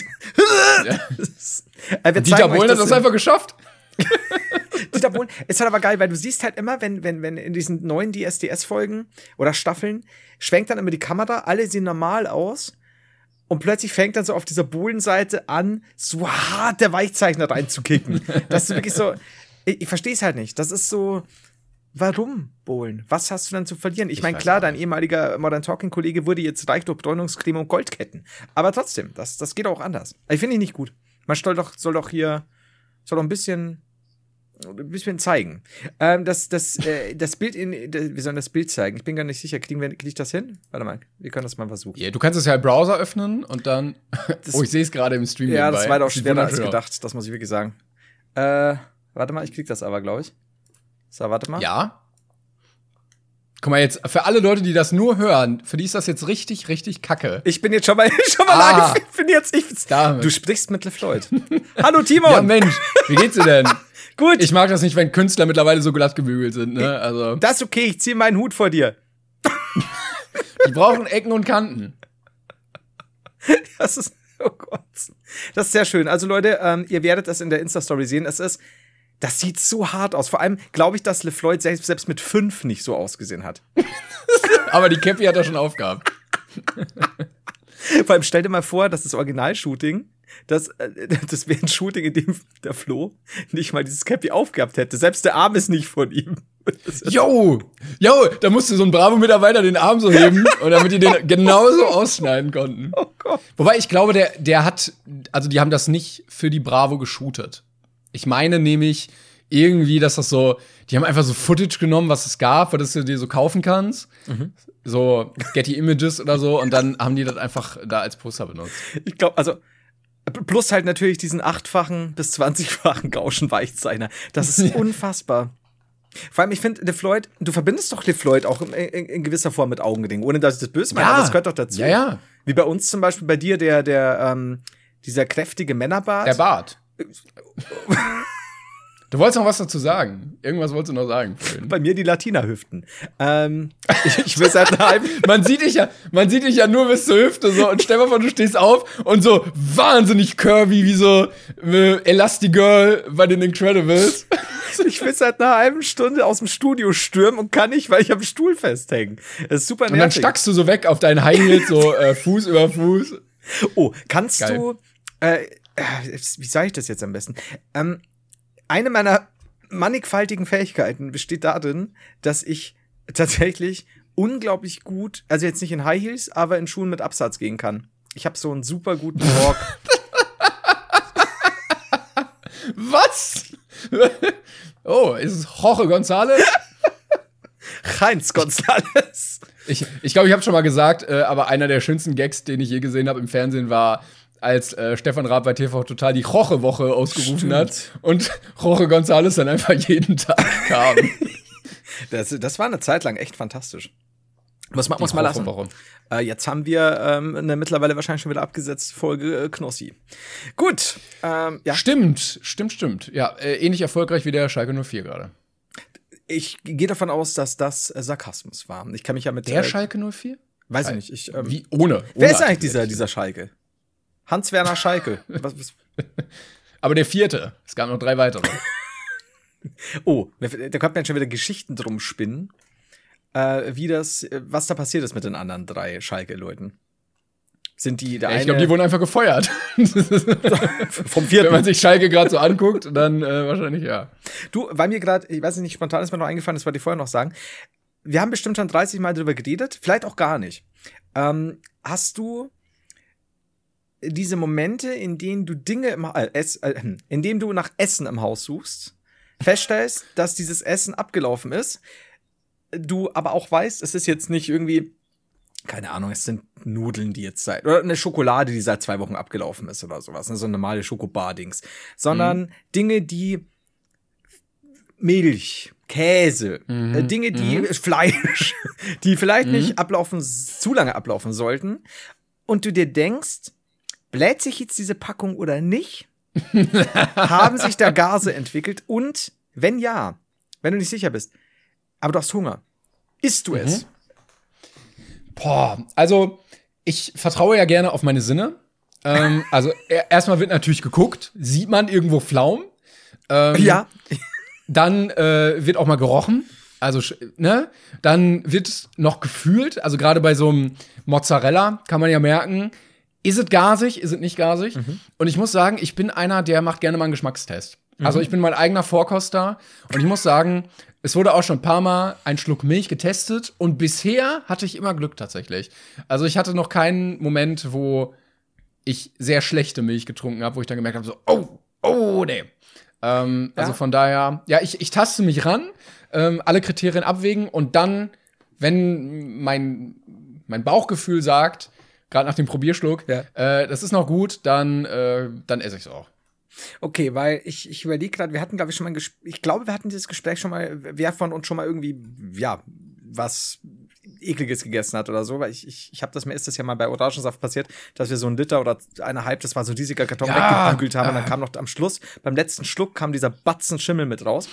Dieter Bohlen hat das einfach geschafft. Dieter Bohlen, ist halt aber geil, weil du siehst halt immer, wenn in diesen neuen DSDS-Folgen oder Staffeln, schwenkt dann immer die Kamera, alle sehen normal aus und plötzlich fängt dann so auf dieser Bohlen-Seite an, so hart der Weichzeichner reinzukicken. Das ist wirklich so, ich verstehe es halt nicht. Das ist so, warum, Bohlen? Was hast du dann zu verlieren? Ich meine, klar, dein ehemaliger Modern Talking-Kollege wurde jetzt reich durch Bräunungscreme und Goldketten. Aber trotzdem, das geht auch anders. Ich finde ihn nicht gut. Man soll doch ein bisschen zeigen. Das Bild wir sollen das Bild zeigen. Ich bin gar nicht sicher. Krieg ich das hin? Warte mal, wir können das mal versuchen. Ja, du kannst es ja im Browser öffnen und dann. Ich sehe es gerade im Stream. Ja, das war doch schwerer als gedacht. Das muss ich wirklich sagen. Warte mal, ich krieg das aber, glaube ich. So, warte mal. Ja. Guck mal jetzt, für alle Leute, die das nur hören, für die ist das jetzt richtig, richtig kacke. Ich bin jetzt schon mal Du sprichst mit LeFloid. Hallo, Timon! Ja, Mensch, wie geht's dir denn? Gut. Ich mag das nicht, wenn Künstler mittlerweile so glatt gebügelt sind, ne? Also. Das ist okay, ich ziehe meinen Hut vor dir. Die brauchen Ecken und Kanten. Oh Gott. Das ist sehr schön. Also Leute, ihr werdet das in der Insta-Story sehen. Das sieht so hart aus. Vor allem glaube ich, dass LeFloid selbst mit 5 nicht so ausgesehen hat. Aber die Cappy hat er schon aufgehabt. Vor allem stell dir mal vor, dass das Original-Shooting, das wäre ein Shooting, in dem der Flo nicht mal dieses Cappy aufgehabt hätte. Selbst der Arm ist nicht von ihm. Yo, da musste so ein Bravo-Mitarbeiter den Arm so heben, und damit die den genauso ausschneiden konnten. Oh Gott. Wobei ich glaube, die haben das nicht für die Bravo geshootet. Ich meine nämlich irgendwie, dass das so, die haben einfach so Footage genommen, was es gab, was du dir so kaufen kannst. So Getty Images oder so, und dann haben die das einfach da als Poster benutzt. Ich glaube, also plus halt natürlich diesen 8-fachen bis 20-fachen Gaußschen Weichzeichner. Das ist unfassbar. Vor allem, ich finde, LeFloid, du verbindest doch LeFloid auch in gewisser Form mit Augenringen, ohne dass ich das böse meine, aber das gehört doch dazu. Ja. Wie bei uns zum Beispiel, bei dir, dieser kräftige Männerbart. Der Bart. Du wolltest noch was dazu sagen. Irgendwas wolltest du noch sagen. Bei mir die Latina-Hüften. Ich will seit einer halben. Man sieht dich ja nur bis zur Hüfte so, und stell mal vor, du stehst auf und so wahnsinnig curvy wie so Elastigirl bei den Incredibles. Ich will seit einer halben Stunde aus dem Studio stürmen und kann nicht, weil ich am Stuhl festhänge. Das ist super nervig. Und dann stackst du so weg auf deinen High Heels, so Fuß über Fuß. Oh, kannst du wie sage ich das jetzt am besten? Eine meiner mannigfaltigen Fähigkeiten besteht darin, dass ich tatsächlich unglaublich gut, also jetzt nicht in High Heels, aber in Schuhen mit Absatz gehen kann. Ich habe so einen super guten Walk. Was? Oh, ist es Jorge González? Heinz González. Ich glaube, ich habe schon mal gesagt, aber einer der schönsten Gags, den ich je gesehen habe im Fernsehen, war, als Stefan Raab bei TV Total die Jorge-Woche ausgerufen hat und Jorge González dann einfach jeden Tag kam. Das war eine Zeit lang echt fantastisch. Was machen wir uns mal lassen? Woche. Jetzt haben wir eine mittlerweile wahrscheinlich schon wieder abgesetzte Folge Knossi. Gut. Ja. Stimmt. Ja, ähnlich erfolgreich wie der Schalke 04 gerade. Ich gehe davon aus, dass das Sarkasmus war. Ich kann mich ja mit Der Schalke 04? Weiß ich nicht. Wie? Ohne Wer ist eigentlich dieser Schalke? Hans-Werner Schalke. Was? Aber der 4. Es gab noch 3 weitere. Oh, da könnte man schon wieder Geschichten drum spinnen, was da passiert ist mit den anderen 3 Schalke-Leuten. Sind die der eine? Ich glaube, die wurden einfach gefeuert. Vom 4. Wenn man sich Schalke gerade so anguckt, dann wahrscheinlich ja. Du, weil mir gerade, ich weiß nicht, spontan ist mir noch eingefallen, das wollte ich vorher noch sagen. Wir haben bestimmt schon 30 Mal drüber geredet, vielleicht auch gar nicht. Hast du diese Momente, in denen du indem du nach Essen im Haus suchst, feststellst, dass dieses Essen abgelaufen ist, du aber auch weißt, es ist jetzt nicht irgendwie, keine Ahnung, es sind Nudeln, die jetzt oder eine Schokolade, die seit 2 Wochen abgelaufen ist oder sowas, ne, so normale Schokobar-Dings, sondern Dinge, die Milch, Käse, Dinge, die Fleisch, die vielleicht nicht zu lange ablaufen sollten und du dir denkst, bläht sich jetzt diese Packung oder nicht? Haben sich da Gase entwickelt? Und wenn ja, wenn du nicht sicher bist, aber du hast Hunger, isst du es? Boah, also ich vertraue ja gerne auf meine Sinne. Also erstmal wird natürlich geguckt, sieht man irgendwo Pflaumen? Ja. Dann wird auch mal gerochen. Also, ne? Dann wird noch gefühlt, also gerade bei so einem Mozzarella kann man ja merken, ist es gasig, ist es nicht gasig? Und ich muss sagen, ich bin einer, der macht gerne mal einen Geschmackstest. Also ich bin mein eigener Vorkoster und ich muss sagen, es wurde auch schon ein paar Mal ein Schluck Milch getestet und bisher hatte ich immer Glück tatsächlich. Also ich hatte noch keinen Moment, wo ich sehr schlechte Milch getrunken habe, wo ich dann gemerkt habe, so, oh, nee. Also von daher, ja, ich taste mich ran, alle Kriterien abwägen und dann, wenn mein Bauchgefühl sagt, gerade nach dem Probierschluck, das ist noch gut, dann esse ich es auch. Okay, weil ich überlege gerade, wir hatten, glaube ich, schon mal ich glaube, wir hatten dieses Gespräch schon mal, wer von uns schon mal irgendwie, ja, was Ekliges gegessen hat oder so, weil ich habe mir ist das ja mal bei Orangensaft passiert, dass wir so 1 Liter oder 1,5, das war so riesiger Karton, weggebügelt haben und dann kam noch am Schluss, beim letzten Schluck kam dieser Batzen Schimmel mit raus.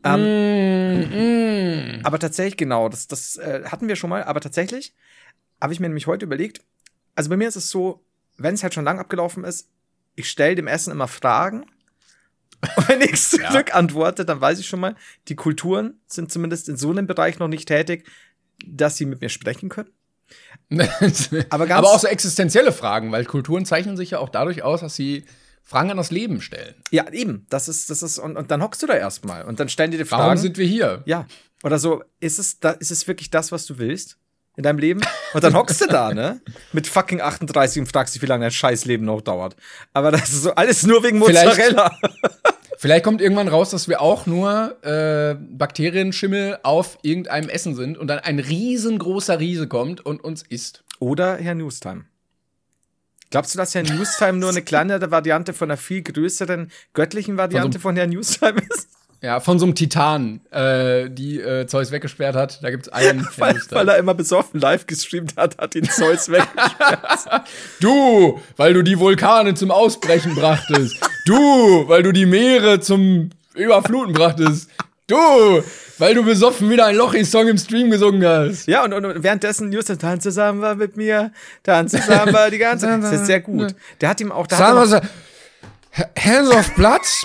Aber tatsächlich, genau, das hatten wir schon mal, aber tatsächlich habe ich mir nämlich heute überlegt, also bei mir ist es so, wenn es halt schon lang abgelaufen ist, ich stelle dem Essen immer Fragen. Und wenn ich Glück antworte, dann weiß ich schon mal, die Kulturen sind zumindest in so einem Bereich noch nicht tätig, dass sie mit mir sprechen können. Aber auch so existenzielle Fragen, weil Kulturen zeichnen sich ja auch dadurch aus, dass sie Fragen an das Leben stellen. Ja, eben. Das ist, und dann hockst du da erstmal und dann stellen die dir Fragen. Warum sind wir hier? Ja. Oder so, ist es wirklich das, was du willst in deinem Leben? Und dann hockst du da, ne? Mit fucking 38 und fragst dich, wie lange dein Scheißleben noch dauert. Aber das ist so alles nur wegen Mozzarella. Vielleicht kommt irgendwann raus, dass wir auch nur Bakterienschimmel auf irgendeinem Essen sind und dann ein riesengroßer Riese kommt und uns isst. Oder Herr Newstime. Glaubst du, dass Herr Newstime nur eine kleinere Variante von einer viel größeren göttlichen Variante von Herr Newstime ist? Ja, von so einem Titan, die Zeus weggesperrt hat. Da gibt's einen. weil er immer besoffen live gestreamt hat ihn Zeus weggesperrt. Du, weil du die Vulkane zum Ausbrechen brachtest. Du, weil du die Meere zum Überfluten brachtest. Du, weil du besoffen wieder ein Lochi-Song im Stream gesungen hast. Ja, und währenddessen Newstime, tanze Samba mit mir, tanze Samba die ganze Zeit. Das ist sehr gut. Der hat ihm auch Hands off Platz.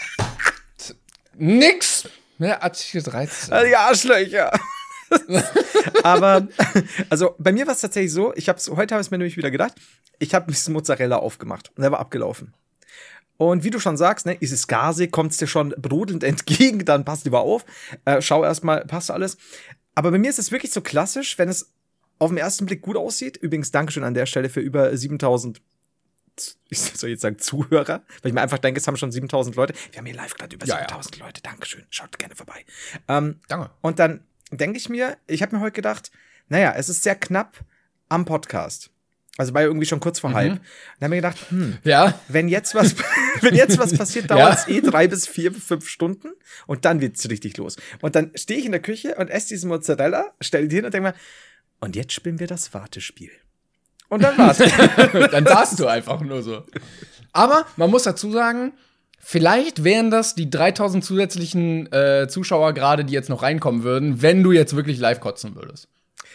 Nix. Ne, Artikel 13. Also die Arschlöcher. Aber, also bei mir war es tatsächlich so, heute habe ich es mir nämlich wieder gedacht, ich habe ein bisschen Mozzarella aufgemacht und der war abgelaufen. Und wie du schon sagst, ne, ist es gasig, kommt es dir schon brodelnd entgegen, dann passt lieber auf. Schau erstmal, passt alles. Aber bei mir ist es wirklich so klassisch, wenn es auf den ersten Blick gut aussieht. Übrigens, Dankeschön an der Stelle für über 7000, ich soll jetzt sagen Zuhörer, weil ich mir einfach denke, es haben schon 7000 Leute. Wir haben hier live gerade über 7000 Leute. Dankeschön, schaut gerne vorbei. Danke. Und dann denke ich mir, ich habe mir heute gedacht, naja, es ist sehr knapp am Podcast. Also war ja irgendwie schon kurz vor halb. Und dann haben wir gedacht, wenn jetzt was passiert, dauert es 3 bis 4, 5 Stunden und dann wird's richtig los. Und dann stehe ich in der Küche und esse diesen Mozzarella, stelle die hin und denke mir, und jetzt spielen wir das Wartespiel. Und dann war's. Dann warst du einfach nur so. Aber man muss dazu sagen, vielleicht wären das die 3000 zusätzlichen Zuschauer gerade, die jetzt noch reinkommen würden, wenn du jetzt wirklich live kotzen würdest.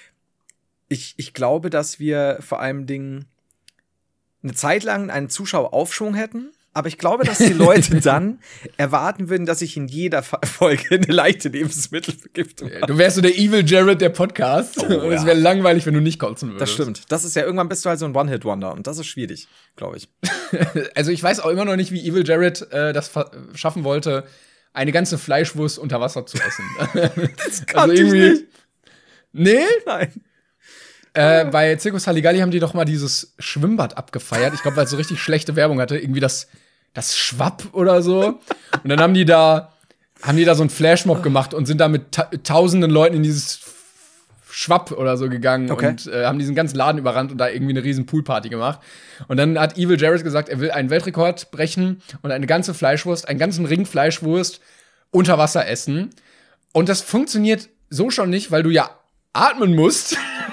Ich glaube, dass wir vor allem Dingen eine Zeit lang einen Zuschaueraufschwung hätten. Aber ich glaube, dass die Leute dann erwarten würden, dass ich in jeder Folge eine leichte Lebensmittelvergiftung habe. Du wärst so der Evil Jared der Podcast. Und es wäre langweilig, wenn du nicht kotzen würdest. Das stimmt. Das ist ja, irgendwann bist du halt so ein One-Hit-Wonder. Und das ist schwierig, glaube ich. Also ich weiß auch immer noch nicht, wie Evil Jared das schaffen wollte, eine ganze Fleischwurst unter Wasser zu essen. Das kann also irgendwie nicht. Nee? Nein. Bei Circus Halligalli haben die doch mal dieses Schwimmbad abgefeiert. Ich glaube, weil es so richtig schlechte Werbung hatte. Irgendwie das Schwapp oder so. Und dann haben die da so einen Flashmob gemacht und sind da mit tausenden Leuten in dieses Schwapp oder so gegangen und haben diesen ganzen Laden überrannt und da irgendwie eine riesen Poolparty gemacht. Und dann hat Evil Jared gesagt, er will einen Weltrekord brechen und eine ganze Fleischwurst, einen ganzen Ring Fleischwurst unter Wasser essen. Und das funktioniert so schon nicht, weil du ja atmen musst.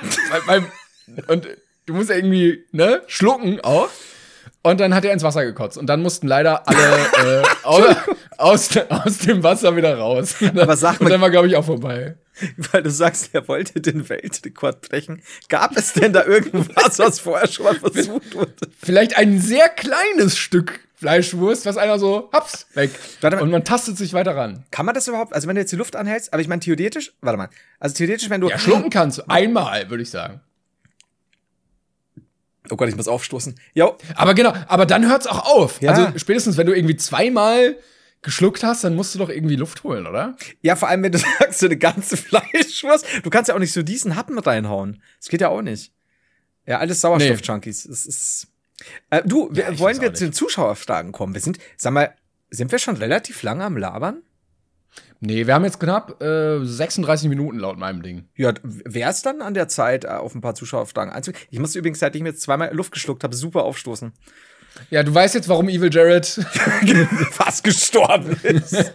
Und du musst irgendwie, schlucken auch. Und dann hat er ins Wasser gekotzt. Und dann mussten leider alle aus dem Wasser wieder raus. Aber sag mal, und dann war, glaube ich, auch vorbei. Weil du sagst, er wollte den Weltrekord brechen. Gab es denn da irgendwas, was vorher schon mal versucht wurde? Vielleicht ein sehr kleines Stück Fleischwurst, was einer so, haps, weg. Und man tastet sich weiter ran. Kann man das überhaupt, also wenn du jetzt die Luft anhältst, aber ich meine theoretisch, wenn du... Ja, schlucken kannst du, einmal, würde ich sagen. Oh Gott, ich muss aufstoßen. Jo. Aber dann hört's auch auf. Ja. Also spätestens, wenn du irgendwie zweimal geschluckt hast, dann musst du doch irgendwie Luft holen, oder? Ja, vor allem, wenn du sagst, so eine ganze Fleischwurst, du kannst ja auch nicht so diesen Happen reinhauen. Das geht ja auch nicht. Ja, alles Sauerstoff-Junkies. Es ist... wollen wir zu den Zuschauerfragen kommen? sind wir schon relativ lange am Labern? Nee, wir haben jetzt knapp 36 Minuten laut meinem Ding. Ja, wäre es dann an der Zeit, auf ein paar Zuschauerfragen einzugehen? Ich musste übrigens, seitdem ich mir jetzt zweimal Luft geschluckt habe, super aufstoßen. Ja, du weißt jetzt, warum Evil Jared fast gestorben ist.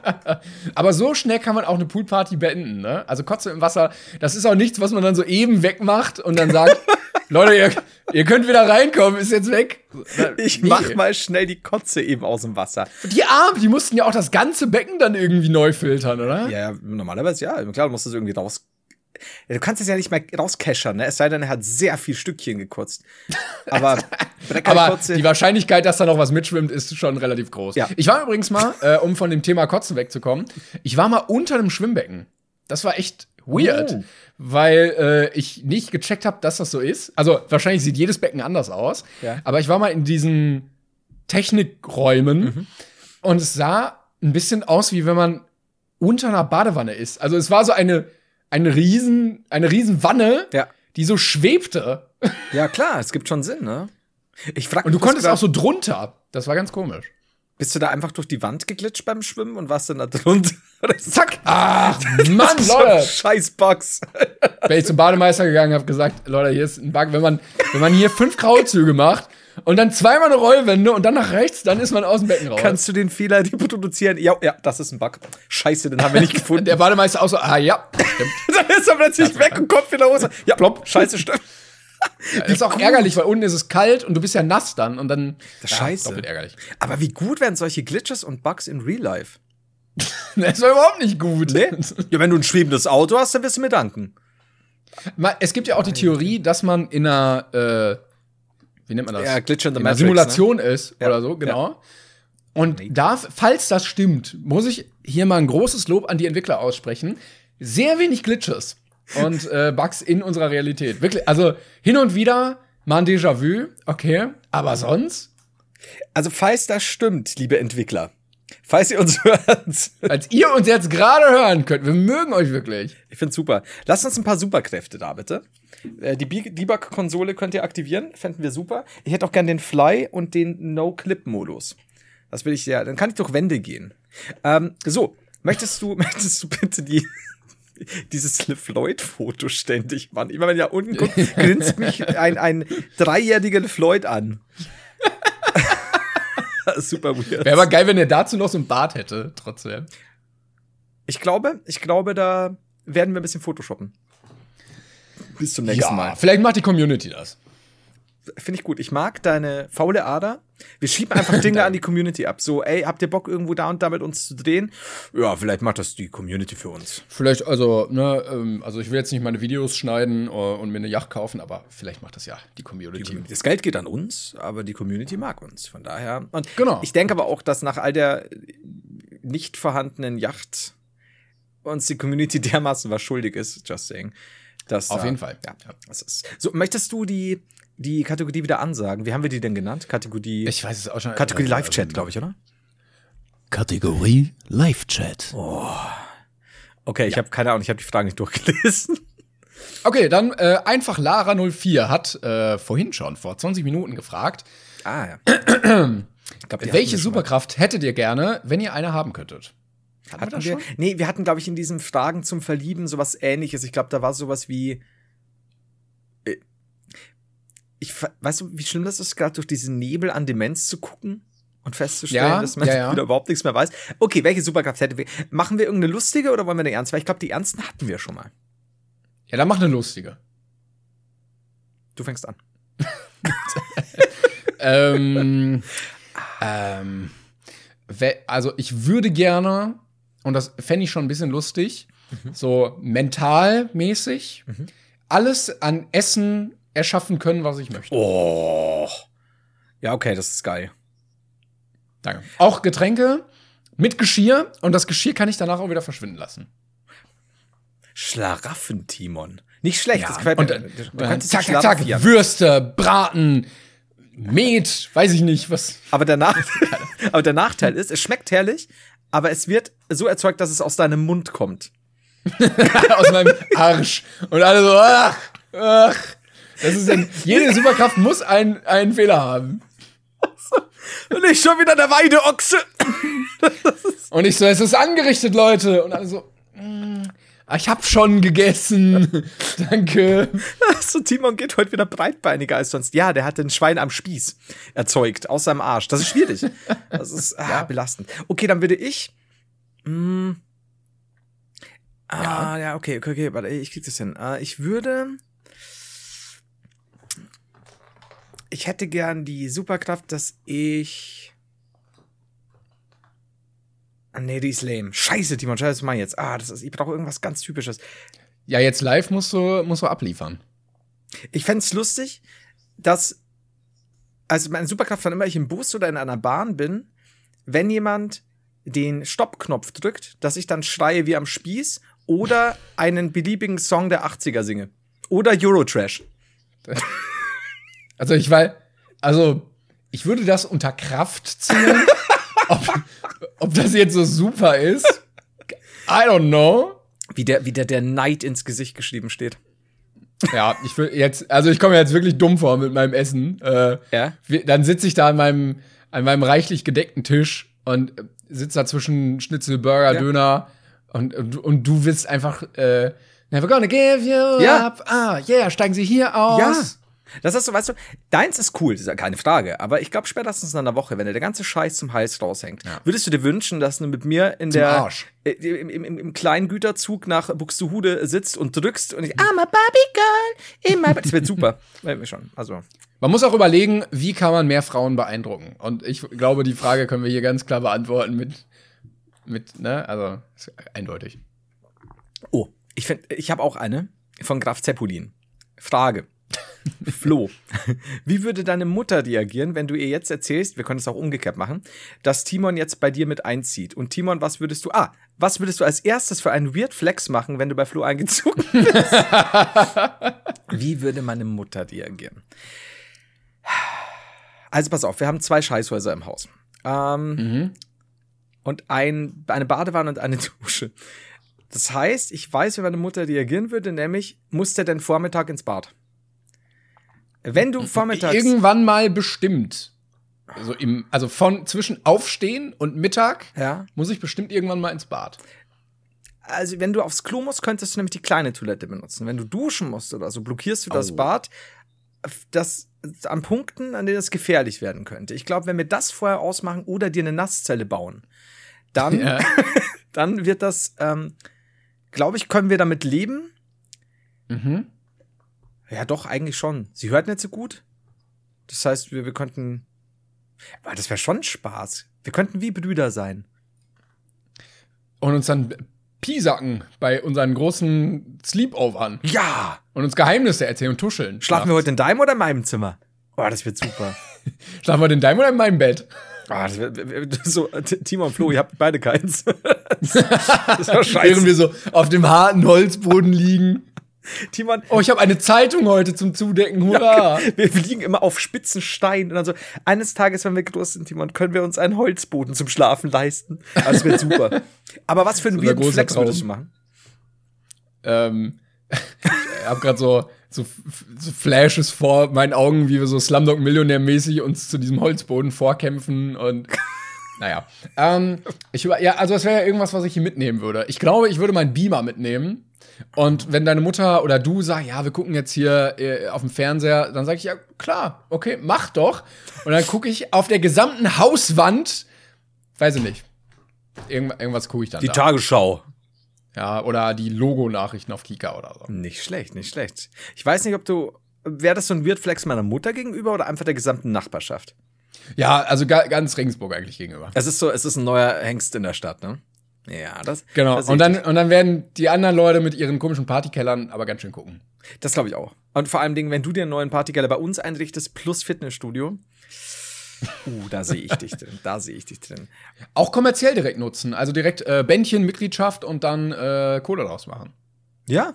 Aber so schnell kann man auch eine Poolparty beenden, ne? Also Kotze im Wasser, das ist auch nichts, was man dann so eben wegmacht und dann sagt, Leute, ihr könnt wieder reinkommen, ist jetzt weg. Ich mach mal schnell die Kotze eben aus dem Wasser. Die Armen, die mussten ja auch das ganze Becken dann irgendwie neu filtern, oder? Ja, normalerweise ja. Klar, du musst das irgendwie raus. Ja, du kannst es ja nicht mehr rauscashern, ne? Es sei denn, er hat sehr viel Stückchen gekotzt. Aber die Wahrscheinlichkeit, dass da noch was mitschwimmt, ist schon relativ groß. Ja. Ich war übrigens mal, um von dem Thema Kotzen wegzukommen, ich war mal unter einem Schwimmbecken. Das war echt weird, weil ich nicht gecheckt habe, dass das so ist. Also wahrscheinlich sieht jedes Becken anders aus. Ja. Aber ich war mal in diesen Technikräumen und es sah ein bisschen aus, wie wenn man unter einer Badewanne ist. Also es war so eine riesen Wanne, die so schwebte. Ja, klar, es gibt schon Sinn, ne? Und du konntest auch so drunter. Das war ganz komisch. Bist du da einfach durch die Wand geglitscht beim Schwimmen und warst dann da drunter? Zack! Ach, Mann, Leute! Scheiß Bugs. Bin ich zum Bademeister gegangen, hab gesagt, Leute, hier ist ein Bug. Wenn man hier 5 Kraulzüge macht und dann zweimal eine Rollwende und dann nach rechts, dann ist man aus dem Becken raus. Kannst du den Fehler reproduzieren? Ja, das ist ein Bug. Scheiße, den haben wir nicht gefunden. Der Bademeister auch so, ja, stimmt. Dann ist er plötzlich weg und kommt wieder raus. Ja, plopp, scheiße, stimmt. Das ist auch ärgerlich, weil unten ist es kalt und du bist ja nass dann und dann das Scheiße. Doppelt ärgerlich. Aber wie gut wären solche Glitches und Bugs in Real Life? Das war überhaupt nicht gut. Nee? Ja, wenn du ein schwebendes Auto hast, dann wirst du mir danken. Es gibt ja auch die Theorie, dass man in einer wie nennt man das? Ja, Glitch in the in Matrix, Simulation ist oder so, genau. Ja. Und falls das stimmt, muss ich hier mal ein großes Lob an die Entwickler aussprechen. Sehr wenig Glitches und Bugs in unserer Realität. Wirklich, also hin und wieder mal ein Déjà-vu, okay, aber sonst Also, falls das stimmt, liebe Entwickler, falls ihr uns hört. Als ihr uns jetzt gerade hören könnt, wir mögen euch wirklich. Ich find's super. Lasst uns ein paar Superkräfte da, bitte. Die Debug-Konsole könnt ihr aktivieren, fänden wir super. Ich hätte auch gern den Fly und den No-Clip-Modus. Das will ich sehr. Dann kann ich durch Wände gehen. So, möchtest du bitte dieses LeFloid-Foto ständig machen? Immer wenn ihr unten guckt, grinst mich ein dreijähriger LeFloid an. Das ist super weird. Wäre aber geil, wenn er dazu noch so ein Bart hätte, trotzdem. Ich glaube, da werden wir ein bisschen Photoshoppen. Bis zum nächsten Mal. Vielleicht macht die Community das. Finde ich gut. Ich mag deine faule Ader. Wir schieben einfach Dinge an die Community ab. So, ey, habt ihr Bock, irgendwo da und da mit uns zu drehen? Ja, vielleicht macht das die Community für uns. Vielleicht, also ich will jetzt nicht meine Videos schneiden und mir eine Yacht kaufen, aber vielleicht macht das ja die Community. Das Geld geht an uns, aber die Community mag uns. Von daher. Und genau. Ich denke aber auch, dass nach all der nicht vorhandenen Yacht uns die Community dermaßen was schuldig ist. Just saying. Auf jeden Fall. Ja. Das ist. So, möchtest du die Kategorie wieder ansagen? Wie haben wir die denn genannt? Kategorie. Ich weiß es auch schon. Kategorie Live-Chat, glaube ich, oder? Kategorie Live-Chat. Oh. Okay, ich habe keine Ahnung, ich habe die Fragen nicht durchgelesen. Okay, dann einfach Lara04 hat vorhin schon, vor 20 Minuten gefragt. Ja. Welche Superkraft hättet ihr gerne, wenn ihr eine haben könntet? Hatten wir schon? Nee, wir hatten, glaube ich, in diesen Fragen zum Verlieben sowas Ähnliches. Ich glaube, da war sowas wie weißt du, wie schlimm das ist, gerade durch diesen Nebel an Demenz zu gucken und festzustellen, dass man wieder überhaupt nichts mehr weiß? Okay, welche Superkraft hätten wir? Machen wir irgendeine lustige oder wollen wir eine ernste? Weil ich glaube, die ernsten hatten wir schon mal. Ja, dann mach eine lustige. Du fängst an. Also ich würde gerne, und das fände ich schon ein bisschen lustig, so mentalmäßig, alles an Essen erschaffen können, was ich möchte. Oh. Ja, okay, das ist geil. Danke. Auch Getränke mit Geschirr, und das Geschirr kann ich danach auch wieder verschwinden lassen. Schlaraffen-Timon. Nicht schlecht, Ja. das gefällt Und mir. zack, Würste, Braten, Met, weiß ich nicht, was. Aber der Nachteil ist, es schmeckt herrlich, aber es wird so erzeugt, dass es aus deinem Mund kommt. Aus meinem Arsch. Und alle so, ach. Das ist jede Superkraft muss einen Fehler haben. Und ich schon wieder der Weideochse. Und ich so, es ist angerichtet, Leute. Und alle so, ich hab schon gegessen. Danke. So, Timon geht heute wieder breitbeiniger als sonst. Ja, der hat ein Schwein am Spieß erzeugt, aus seinem Arsch. Das ist schwierig. Das ist belastend. Okay, dann würde ich. Okay, warte, ich krieg das hin. Ich hätte gern die Superkraft, dass ich. Nee, die ist lame. Scheiße, Timon, scheiße, mach ich jetzt. Ich brauche irgendwas ganz Typisches. Ja, jetzt live musst du abliefern. Ich fänd's lustig, dass. Also, meine Superkraft, wann immer ich im Bus oder in einer Bahn bin, wenn jemand den Stoppknopf drückt, dass ich dann schreie wie am Spieß oder einen beliebigen Song der 80er singe. Oder Eurotrash. Also ich würde das unter Kraft zählen. ob das jetzt so super ist, I don't know. Wie der Neid ins Gesicht geschrieben steht. Ja, ich komme mir jetzt wirklich dumm vor mit meinem Essen. Dann sitze ich da an meinem reichlich gedeckten Tisch und sitze da zwischen Schnitzel, Burger, Döner und du willst einfach never gonna give you up. Steigen Sie hier aus. Ja. Das ist so, weißt du, deins ist cool, das ist ja keine Frage. Aber ich glaube, spätestens in einer Woche, wenn dir der ganze Scheiß zum Hals raushängt, würdest du dir wünschen, dass du mit mir in im kleinen Güterzug nach Buxtehude sitzt und drückst und ich, I'm a Barbie Girl in my. Das wird super. Schon. Also. Man muss auch überlegen, wie kann man mehr Frauen beeindrucken? Und ich glaube, die Frage können wir hier ganz klar beantworten also ist eindeutig. Oh, ich habe auch eine von Graf Zeppelin. Frage. Flo, wie würde deine Mutter reagieren, wenn du ihr jetzt erzählst, wir können es auch umgekehrt machen, dass Timon jetzt bei dir mit einzieht? Und Timon, was würdest du als erstes für einen Weird Flex machen, wenn du bei Flo eingezogen bist? Wie würde meine Mutter reagieren? Also pass auf, wir haben 2 Scheißhäuser im Haus. Und eine Badewanne und eine Dusche. Das heißt, ich weiß, wie meine Mutter reagieren würde, nämlich, muss der denn Vormittag ins Bad? Wenn du vormittags... Irgendwann mal bestimmt. Also von zwischen Aufstehen und Mittag muss ich bestimmt irgendwann mal ins Bad. Also wenn du aufs Klo musst, könntest du nämlich die kleine Toilette benutzen. Wenn du duschen musst oder so, blockierst du das Bad, das an Punkten, an denen es gefährlich werden könnte. Ich glaube, wenn wir das vorher ausmachen oder dir eine Nasszelle bauen, dann, dann wird das, glaube ich, können wir damit leben. Mhm. Ja, doch, eigentlich schon. Sie hört nicht so gut. Das heißt, wir könnten, aber das wäre schon Spaß. Wir könnten wie Brüder sein. Und uns dann piesacken bei unseren großen Sleepovern. Ja! Und uns Geheimnisse erzählen und tuscheln. Schlafen wir heute in deinem oder in meinem Zimmer? Oh, das wird super. Schlafen wir heute in deinem oder in meinem Bett? Das wird so, Timo und Flo, ihr habt beide keins. Das war scheiße. Während wir so auf dem harten Holzboden liegen. Timon, ich habe eine Zeitung heute zum Zudecken, hurra! Ja, wir liegen immer auf spitzen Steinen und dann so, eines Tages, wenn wir groß sind, Timon, können wir uns einen Holzboden zum Schlafen leisten. Das wird super. Aber was für einen weirden Flex würdest du machen? Ich habe gerade so Flashes vor meinen Augen, wie wir so Slumdog Millionär-mäßig uns zu diesem Holzboden vorkämpfen und naja. Also das wäre ja irgendwas, was ich hier mitnehmen würde. Ich glaube, ich würde meinen Beamer mitnehmen. Und wenn deine Mutter oder du sagst, ja, wir gucken jetzt hier auf dem Fernseher, dann sage ich, ja, klar, okay, mach doch. Und dann gucke ich auf der gesamten Hauswand, weiß ich nicht, irgendwas gucke ich dann Die Tagesschau. Ja, oder die Logo-Nachrichten auf Kika oder so. Nicht schlecht, nicht schlecht. Ich weiß nicht, wäre das so ein Weird Flex meiner Mutter gegenüber oder einfach der gesamten Nachbarschaft? Ja, also ganz Regensburg eigentlich gegenüber. Es ist ein neuer Hengst in der Stadt, ne? Ja, genau. Das und dann werden die anderen Leute mit ihren komischen Partykellern aber ganz schön gucken. Das glaube ich auch. Und vor allem, wenn du dir einen neuen Partykeller bei uns einrichtest, plus Fitnessstudio, da sehe ich dich drin. Auch kommerziell direkt nutzen. Also direkt Bändchen, Mitgliedschaft und dann Kohle draus machen. Ja.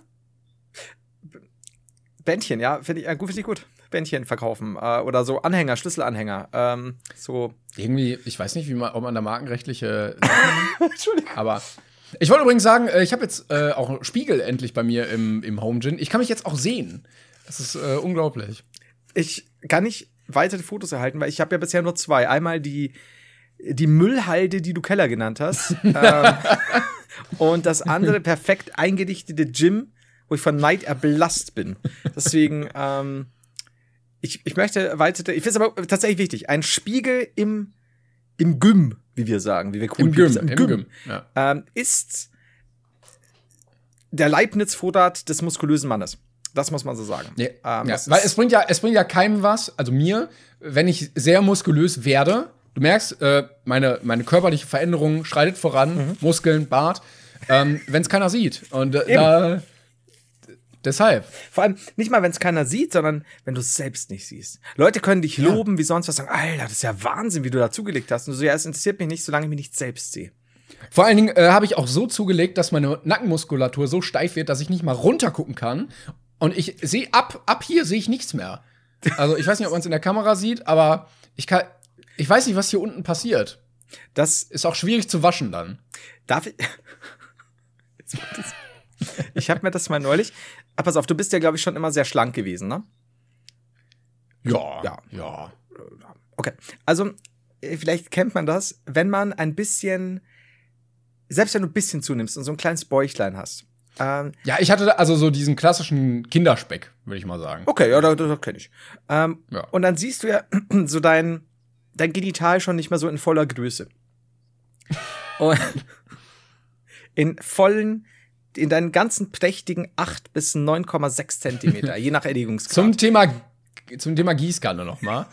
Bändchen, ja, finde ich gut. Bändchen verkaufen oder so Anhänger, Schlüsselanhänger. So. Irgendwie, ich weiß nicht, ob man da markenrechtliche Entschuldigung. Aber ich wollte übrigens sagen, ich habe jetzt auch Spiegel endlich bei mir im Home Gym. Ich kann mich jetzt auch sehen. Das ist unglaublich. Ich kann nicht weitere Fotos erhalten, weil ich habe ja bisher nur 2. Einmal die Müllhalde, die du Keller genannt hast. Und das andere perfekt eingedichtete Gym, wo ich von Neid erblasst bin. Deswegen, ich möchte weitere, ich finde es aber tatsächlich wichtig, ein Spiegel im Gym, wie wir sagen, wie wir cool Im Gym. Ja. Ist der Leibniz-Vorrat des muskulösen Mannes. Das muss man so sagen. Ja, weil es bringt ja keinem was, also mir, wenn ich sehr muskulös werde. Du merkst, meine körperliche Veränderung schreitet voran, Muskeln, Bart, wenn es keiner sieht. Und deshalb. Vor allem nicht mal, wenn es keiner sieht, sondern wenn du es selbst nicht siehst. Leute können dich loben, wie sonst was, sagen, Alter, das ist ja Wahnsinn, wie du da zugelegt hast. Und so, ja, es interessiert mich nicht, solange ich mich nicht selbst sehe. Vor allen Dingen habe ich auch so zugelegt, dass meine Nackenmuskulatur so steif wird, dass ich nicht mal runtergucken kann. Und ich sehe ab hier sehe ich nichts mehr. Also ich weiß nicht, ob man es in der Kamera sieht, aber ich weiß nicht, was hier unten passiert. Das ist auch schwierig zu waschen dann. Darf ich? Ich habe mir das mal neulich. Aber pass auf, du bist ja, glaube ich, schon immer sehr schlank gewesen, ne? Ja. Okay. Also, vielleicht kennt man das, wenn man ein bisschen, selbst wenn du ein bisschen zunimmst und so ein kleines Bäuchlein hast. Ja, ich hatte also so diesen klassischen Kinderspeck, würde ich mal sagen. Okay, ja, das kenne ich. Und dann siehst du ja so dein Genital schon nicht mehr so in voller Größe. Und in deinen ganzen prächtigen 8 bis 9,6 Zentimeter, je nach Erregungsgrad. Zum Thema Gießkanne noch mal.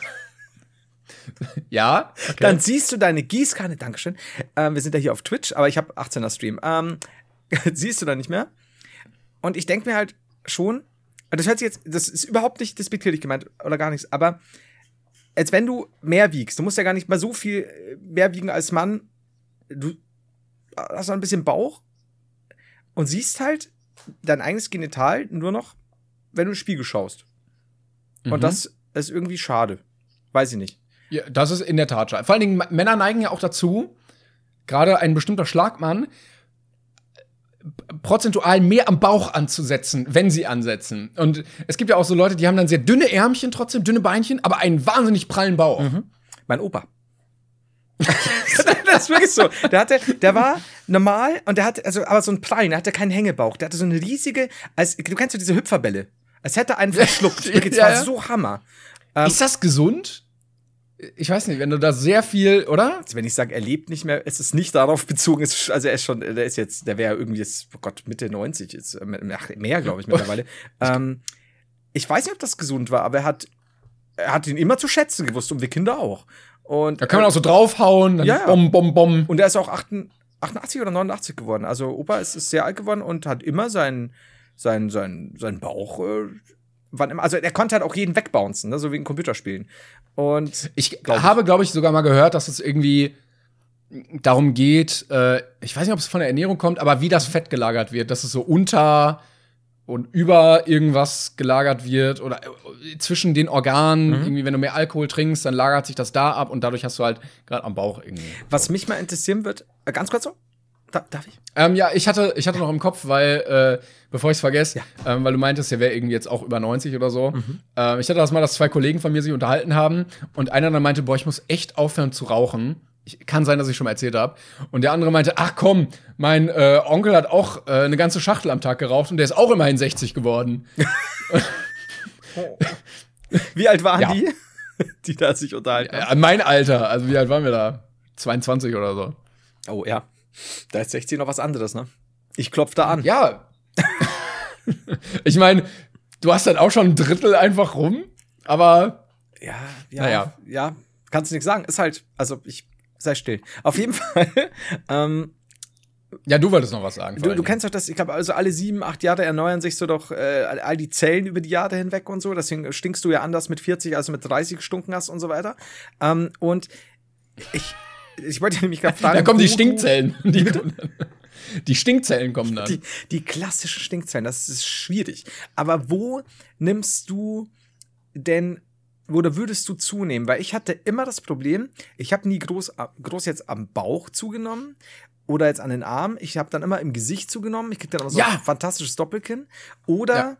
Ja, okay. Dann siehst du deine Gießkanne, Dankeschön. Wir sind ja hier auf Twitch, aber ich habe 18er Stream. Siehst du da nicht mehr? Und ich denke mir halt schon, das ist überhaupt nicht despektierlich gemeint oder gar nichts, aber als wenn du mehr wiegst, du musst ja gar nicht mal so viel mehr wiegen als Mann, du hast noch ein bisschen Bauch und siehst halt dein eigenes Genital nur noch, wenn du in den Spiegel schaust. Und das ist irgendwie schade. Weiß ich nicht. Ja, das ist in der Tat schade. Vor allen Dingen, Männer neigen ja auch dazu, gerade ein bestimmter Schlagmann, prozentual mehr am Bauch anzusetzen, wenn sie ansetzen. Und es gibt ja auch so Leute, die haben dann sehr dünne Ärmchen trotzdem, dünne Beinchen, aber einen wahnsinnig prallen Bauch. Mein Opa. Das ist wirklich so. Der war normal und der hatte, also, aber so ein prallen, der hatte keinen Hängebauch. Der hatte so eine riesige, du kennst ja diese Hüpferbälle. Als hätte einen verschluckt. Das war so Hammer. Ist das gesund? Ich weiß nicht, wenn du da sehr viel, oder? Also wenn ich sage, er lebt nicht mehr, ist es nicht darauf bezogen. Also er ist schon, der wäre irgendwie jetzt, oh Gott, Mitte 90, jetzt, mehr, glaube ich, mittlerweile. Ich weiß nicht, ob das gesund war, aber er hat ihn immer zu schätzen gewusst und wir Kinder auch. Und da kann man auch so draufhauen, dann bom. Und er ist auch 88 oder 89 geworden. Also Opa ist sehr alt geworden und hat immer seinen Bauch, also er konnte halt auch jeden wegbouncen, ne, so wie in Computerspielen. Und ich habe, glaube ich, sogar mal gehört, dass es irgendwie darum geht, ich weiß nicht, ob es von der Ernährung kommt, aber wie das Fett gelagert wird, dass es so unter und über irgendwas gelagert wird oder zwischen den Organen, irgendwie, wenn du mehr Alkohol trinkst, dann lagert sich das da ab und dadurch hast du halt gerade am Bauch irgendwie. Was mich mal interessieren wird, ganz kurz so, darf ich? Ja, ich hatte noch im Kopf, weil, bevor ich es vergesse, weil du meintest, der wäre irgendwie jetzt auch über 90 oder so. Ich hatte das mal, dass 2 Kollegen von mir sich unterhalten haben und einer dann meinte, boah, ich muss echt aufhören zu rauchen. Kann sein, dass ich schon mal erzählt habe. Und der andere meinte, ach komm, mein Onkel hat auch eine ganze Schachtel am Tag geraucht und der ist auch immerhin 60 geworden. Wie alt waren die da sich unterhalten haben? Mein Alter, also wie alt waren wir da? 22 oder so. Oh ja, da ist 60 noch was anderes, ne? Ich klopf da an. Ja. Ich meine, du hast dann auch schon ein Drittel einfach rum, aber ja, kannst du nichts sagen. Ist halt, also sei still. Auf jeden Fall. Ja, du wolltest noch was sagen. Du kennst doch das, ich glaube, also alle 7, 8 Jahre erneuern sich so doch all die Zellen über die Jahre hinweg und so. Deswegen stinkst du ja anders mit 40, als du mit 30 gestunken hast und so weiter. Und ich wollte nämlich gerade fragen. Da kommen die Stinkzellen. Die Stinkzellen kommen dann. Die klassischen Stinkzellen, das ist schwierig. Aber wo nimmst du denn, oder würdest du zunehmen? Weil ich hatte immer das Problem, ich habe nie groß jetzt am Bauch zugenommen oder jetzt an den Armen. Ich habe dann immer im Gesicht zugenommen. Ich krieg dann immer so ein fantastisches Doppelkinn. Oder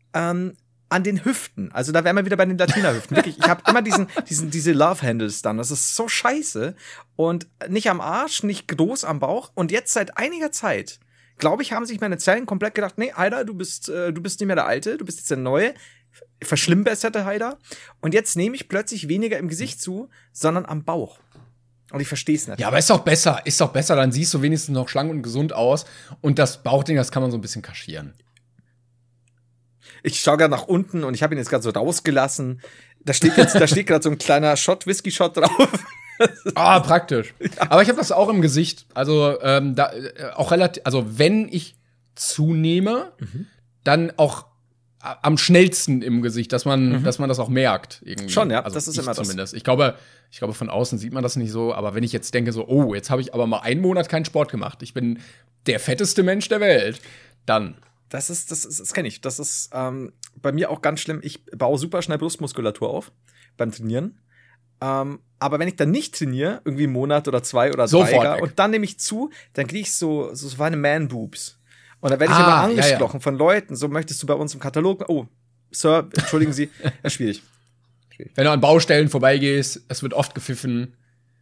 an den Hüften. Also da wären wir wieder bei den Latina-Hüften. Wirklich, ich habe immer diese Love-Handles dann. Das ist so scheiße. Und nicht am Arsch, nicht groß am Bauch. Und jetzt seit einiger Zeit, glaube ich, haben sich meine Zellen komplett gedacht, nee, Heider, du bist nicht mehr der Alte, du bist jetzt der Neue, verschlimmbesserte Heider. Und jetzt nehme ich plötzlich weniger im Gesicht zu, sondern am Bauch. Und ich verstehe es nicht. Ja, aber ist doch besser. Dann siehst du wenigstens noch schlank und gesund aus. Und das Bauchding, das kann man so ein bisschen kaschieren. Ich schaue gerade nach unten und ich habe ihn jetzt gerade so rausgelassen. Da steht gerade so ein kleiner Whisky-Shot drauf. Praktisch. Aber ich habe das auch im Gesicht. Also, auch relativ, also wenn ich zunehme, dann auch am schnellsten im Gesicht, dass man das auch merkt. Irgendwie. Schon, ja. Also das ist immer zumindest. Ich glaube, von außen sieht man das nicht so, aber wenn ich jetzt denke so, oh, jetzt habe ich aber mal einen Monat keinen Sport gemacht. Ich bin der fetteste Mensch der Welt. Dann. Das kenne ich. Das ist bei mir auch ganz schlimm. Ich baue super schnell Brustmuskulatur auf beim Trainieren. Aber wenn ich dann nicht trainiere, irgendwie einen Monat oder 2 oder 3 und dann nehme ich zu, dann kriege ich so feine Man-Boobs. Und dann werde ich immer angesprochen von Leuten. So, möchtest du bei uns im Katalog? Oh, Sir, entschuldigen Sie. Ja, schwierig. Wenn du an Baustellen vorbeigehst, es wird oft gepfiffen.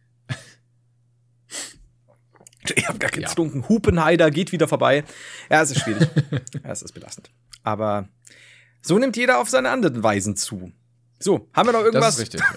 Ich habe gar getrunken. Hupenheider geht wieder vorbei. Ja, es ist schwierig. Ja, es ist belastend. Aber so nimmt jeder auf seine anderen Weisen zu. So, haben wir noch irgendwas? Das ist richtig.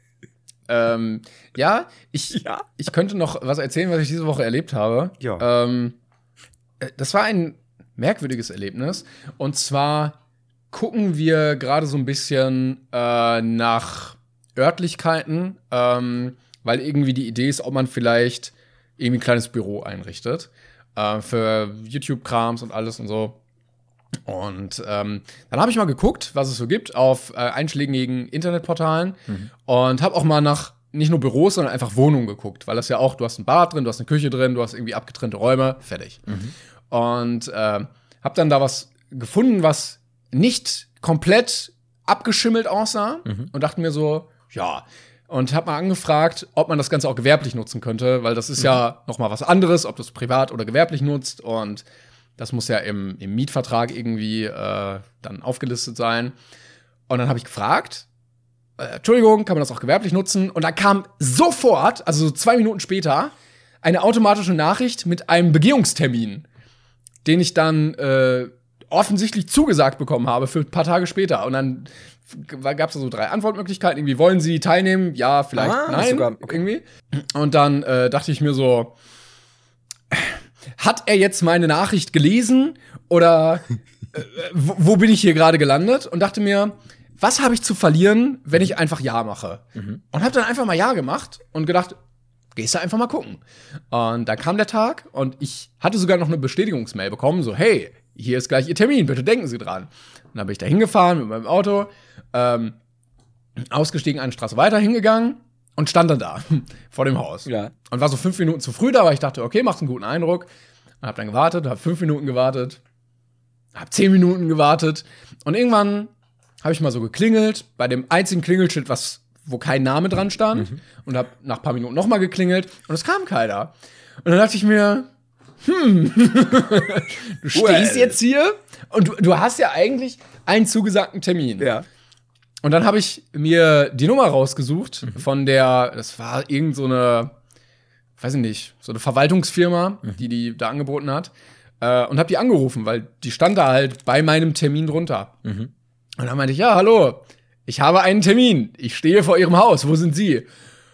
Ich könnte noch was erzählen, was ich diese Woche erlebt habe. Ja. Das war ein merkwürdiges Erlebnis. Und zwar gucken wir gerade so ein bisschen nach Örtlichkeiten, weil irgendwie die Idee ist, ob man vielleicht irgendwie ein kleines Büro einrichtet für YouTube-Krams und alles und so. Und dann habe ich mal geguckt, was es so gibt auf einschlägigen Internetportalen und habe auch mal nach nicht nur Büros, sondern einfach Wohnungen geguckt, weil das ja auch, du hast ein Bad drin, du hast eine Küche drin, du hast irgendwie abgetrennte Räume, fertig. Und habe dann da was gefunden, was nicht komplett abgeschimmelt aussah und dachte mir so, ja, und habe mal angefragt, ob man das Ganze auch gewerblich nutzen könnte, weil das ist ja noch mal was anderes, ob du es privat oder gewerblich nutzt. Und das muss ja im Mietvertrag irgendwie dann aufgelistet sein. Und dann habe ich gefragt, Entschuldigung, kann man das auch gewerblich nutzen? Und da kam sofort, also so 2 Minuten später, eine automatische Nachricht mit einem Begehungstermin, den ich dann offensichtlich zugesagt bekommen habe für ein paar Tage später. Und dann gab es so 3 Antwortmöglichkeiten. Irgendwie, wollen Sie teilnehmen? Ja, vielleicht, nein. Sogar, okay. Irgendwie. Und dann dachte ich mir so, hat er jetzt meine Nachricht gelesen? Oder wo bin ich hier gerade gelandet? Und dachte mir, was habe ich zu verlieren, wenn ich einfach Ja mache? Und habe dann einfach mal Ja gemacht und gedacht, gehst du einfach mal gucken. Und dann kam der Tag und ich hatte sogar noch eine Bestätigungsmail bekommen, so, hey, hier ist gleich Ihr Termin, bitte denken Sie dran. Und dann bin ich da hingefahren mit meinem Auto, ausgestiegen, eine Straße weiter hingegangen und stand dann da vor dem Haus. Ja. Und war so 5 Minuten zu früh da, weil ich dachte, okay, macht einen guten Eindruck. Und hab dann gewartet, hab 5 Minuten gewartet, hab 10 Minuten gewartet. Und irgendwann habe ich mal so geklingelt, bei dem einzigen Klingelschild, wo kein Name dran stand. Und hab nach ein paar Minuten noch mal geklingelt und es kam keiner. Und dann dachte ich mir, du stehst jetzt hier und du hast ja eigentlich einen zugesagten Termin. Ja. Und dann habe ich mir die Nummer rausgesucht von das war irgend so eine, weiß ich nicht, so eine Verwaltungsfirma, die da angeboten hat. Und habe die angerufen, weil die stand da halt bei meinem Termin drunter. Und dann meinte ich, ja, hallo, ich habe einen Termin. Ich stehe vor Ihrem Haus. Wo sind Sie?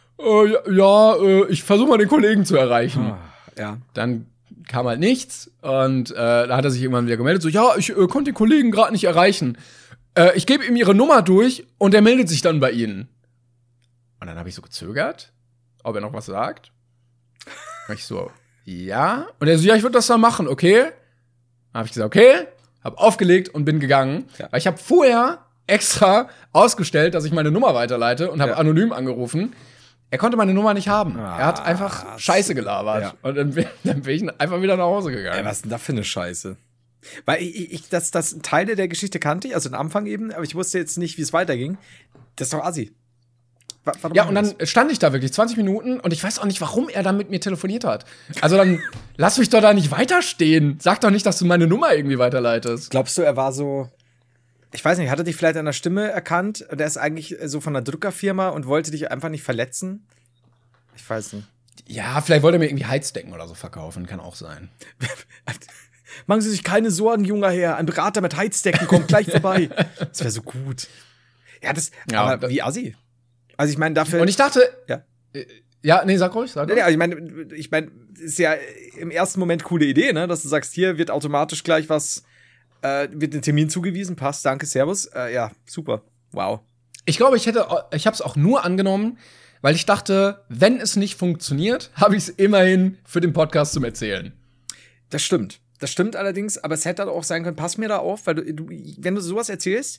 Ich versuche mal den Kollegen zu erreichen. Ja. Dann kam halt nichts und da hat er sich irgendwann wieder gemeldet, so, ja, ich konnte den Kollegen gerade nicht erreichen. Ich gebe ihm Ihre Nummer durch und er meldet sich dann bei Ihnen. Und dann habe ich so gezögert, ob er noch was sagt. Und ich so, ja. Und er so, ja, ich würde das dann machen, okay? Dann habe ich gesagt, okay, habe aufgelegt und bin gegangen. Ja. Weil ich habe vorher extra ausgestellt, dass ich meine Nummer weiterleite und habe anonym angerufen. Er konnte meine Nummer nicht haben. Er hat einfach Scheiße gelabert. Ja. Und dann bin ich einfach wieder nach Hause gegangen. Ey, was ist denn da für eine Scheiße? Weil das Teile der Geschichte kannte ich, also den Anfang eben, aber ich wusste jetzt nicht, wie es weiterging. Das ist doch assi. Warum ja, und dann stand ich da wirklich 20 Minuten und ich weiß auch nicht, warum er dann mit mir telefoniert hat. Also dann lass mich doch da nicht weiterstehen. Sag doch nicht, dass du meine Nummer irgendwie weiterleitest. Glaubst du, er war so, ich weiß nicht, hat er dich vielleicht an der Stimme erkannt? Der ist eigentlich so von einer Druckerfirma und wollte dich einfach nicht verletzen? Ich weiß nicht. Ja, vielleicht wollte er mir irgendwie Heizdecken oder so verkaufen. Kann auch sein. Machen Sie sich keine Sorgen, junger Herr. Ein Berater mit Heizdecken kommt gleich vorbei. Das wäre so gut. Ja, aber wie assi. Also ich meine, dafür. Und ich dachte. Ja, nee, sag ruhig. Ja, ich meine, ist ja im ersten Moment coole Idee, ne? Dass du sagst, hier wird automatisch gleich wird ein Termin zugewiesen, passt, danke, servus. Ja, super. Wow. Ich glaube, ich habe es auch nur angenommen, weil ich dachte, wenn es nicht funktioniert, habe ich es immerhin für den Podcast zum Erzählen. Das stimmt. Das stimmt allerdings, aber es hätte auch sein können, pass mir da auf, weil wenn du sowas erzählst,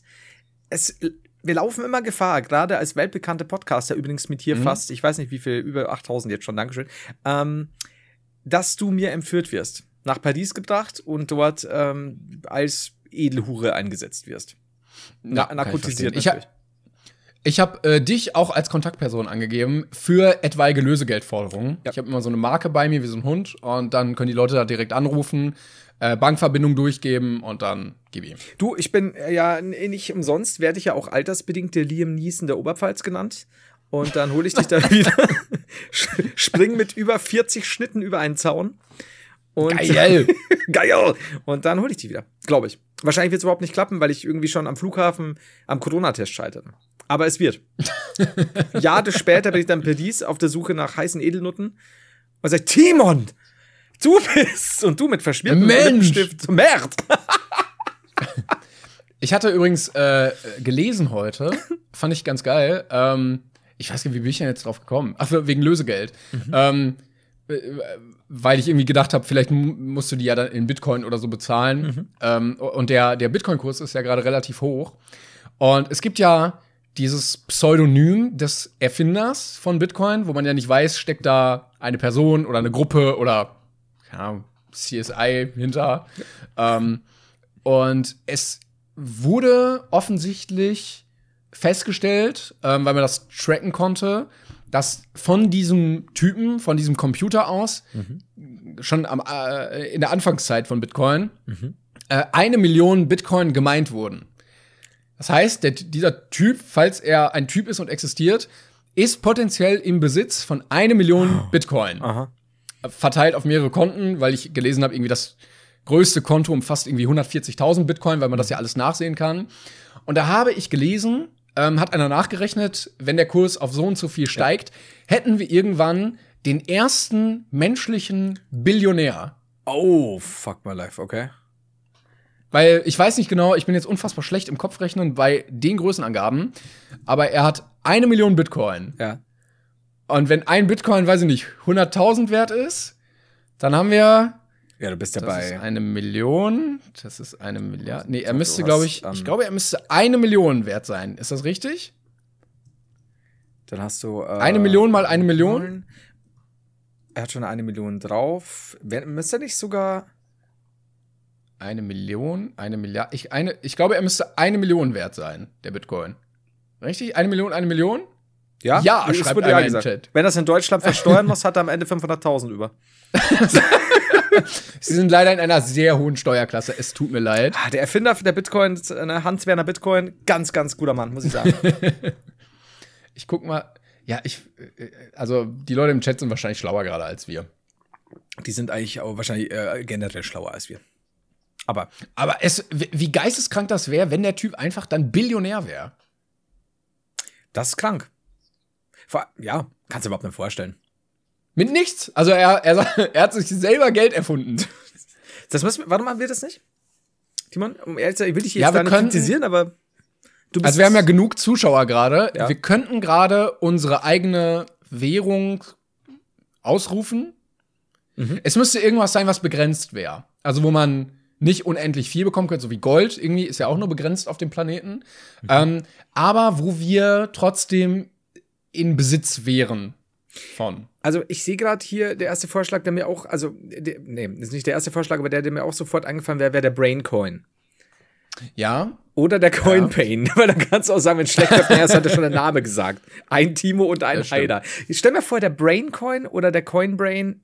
wir laufen immer Gefahr, gerade als weltbekannte Podcaster, übrigens mit hier fast, ich weiß nicht wie viel, über 8000 jetzt schon, Dankeschön, dass du mir entführt wirst, nach Paris gebracht und dort als Edelhure eingesetzt wirst. Narkotisiert natürlich. Ich habe dich auch als Kontaktperson angegeben für etwaige Lösegeldforderungen. Ja. Ich habe immer so eine Marke bei mir wie so ein Hund und dann können die Leute da direkt anrufen, Bankverbindung durchgeben und dann gib ihm. Du, ich bin ja nicht umsonst, werde ich ja auch altersbedingt der Liam Neeson der Oberpfalz genannt. Und dann hole ich dich da wieder, spring mit über 40 Schnitten über einen Zaun. Und geil! Geil! Und dann hole ich die wieder, glaube ich. Wahrscheinlich wird es überhaupt nicht klappen, weil ich irgendwie schon am Flughafen am Corona-Test scheitere. Aber es wird. Jahre später bin ich dann per Dies auf der Suche nach heißen Edelnutten und sage, Timon, du bist! Und du mit verschmiertem Lippenstift. Merd! Ich hatte übrigens gelesen heute, fand ich ganz geil. Ich weiß nicht, wie bin ich denn jetzt drauf gekommen? Ach, wegen Lösegeld. Weil ich irgendwie gedacht habe, vielleicht musst du die ja dann in Bitcoin oder so bezahlen. Und der Bitcoin-Kurs ist ja gerade relativ hoch. Und es gibt ja dieses Pseudonym des Erfinders von Bitcoin, wo man ja nicht weiß, steckt da eine Person oder eine Gruppe oder CSI hinter. Und es wurde offensichtlich festgestellt, weil man das tracken konnte, dass von diesem Typen, von diesem Computer aus, schon in der Anfangszeit von Bitcoin, 1 Million Bitcoin gemeint wurden. Das heißt, dieser Typ, falls er ein Typ ist und existiert, ist potenziell im Besitz von 1 Million Bitcoin. Aha. Verteilt auf mehrere Konten, weil ich gelesen habe, irgendwie das größte Konto umfasst irgendwie 140.000 Bitcoin, weil man das ja alles nachsehen kann. Und da habe ich gelesen, hat einer nachgerechnet, wenn der Kurs auf so und so viel steigt, hätten wir irgendwann den ersten menschlichen Billionär. Oh, fuck my life, okay. Weil ich weiß nicht genau, ich bin jetzt unfassbar schlecht im Kopfrechnen bei den Größenangaben, aber er hat 1 Million Bitcoin. Ja. Und wenn ein Bitcoin, weiß ich nicht, 100.000 wert ist, dann haben wir Ja, du bist ja das ist bei. 1 Million, das ist 1 Milliarde. Nee, er Du müsste, hast, glaube ich glaube, er müsste 1 Million wert sein. Ist das richtig? Dann hast du. 1 Million mal 1 Million? Er hat schon 1 Million drauf. Müsste er nicht sogar. 1 Million, 1 Milliarde. Ich glaube, er müsste 1 Million wert sein, der Bitcoin. Richtig? 1 Million, 1 Million? Ja, Ja, es schreibt wurde einer ja im gesagt. Chat. Wenn er es in Deutschland versteuern muss, hat er am Ende 500.000 über. Sie sind leider in einer sehr hohen Steuerklasse. Es tut mir leid. Der Erfinder der Bitcoin, Hans-Werner Bitcoin, ganz, ganz guter Mann, muss ich sagen. Ich guck mal. Ja, also die Leute im Chat sind wahrscheinlich schlauer gerade als wir. Die sind eigentlich auch wahrscheinlich generell schlauer als wir. Aber Wie geisteskrank das wäre, wenn der Typ einfach dann Billionär wäre. das ist krank. Ja, kannst du überhaupt nicht vorstellen. Mit nichts. Also er hat sich selber Geld erfunden. Das müssen wir, warte mal, wir das nicht? Timon, um ehrlich zu sein, ich will dich Ja, jetzt wir da nicht könnten- kritisieren, aber du bist. Also wir haben ja genug Zuschauer gerade. Ja. Wir könnten gerade unsere eigene Währung ausrufen. Es müsste irgendwas sein, was begrenzt wäre. Also wo man nicht unendlich viel bekommen könnte, so wie Gold. Irgendwie ist ja auch nur begrenzt auf dem Planeten. Aber wo wir trotzdem in Besitz wären von. Also ich sehe gerade hier, der erste Vorschlag, der mir auch, nee, ist nicht der erste Vorschlag, aber der mir auch sofort eingefallen wäre, wäre der Braincoin. Ja, Oder der Coinpain, weil dann kannst du auch sagen, wenn es schlecht läuft, hat er schon der Name gesagt. Ein Timo und ein Das stimmt. Haider. Ich stell mir vor, der Braincoin oder der Coinpain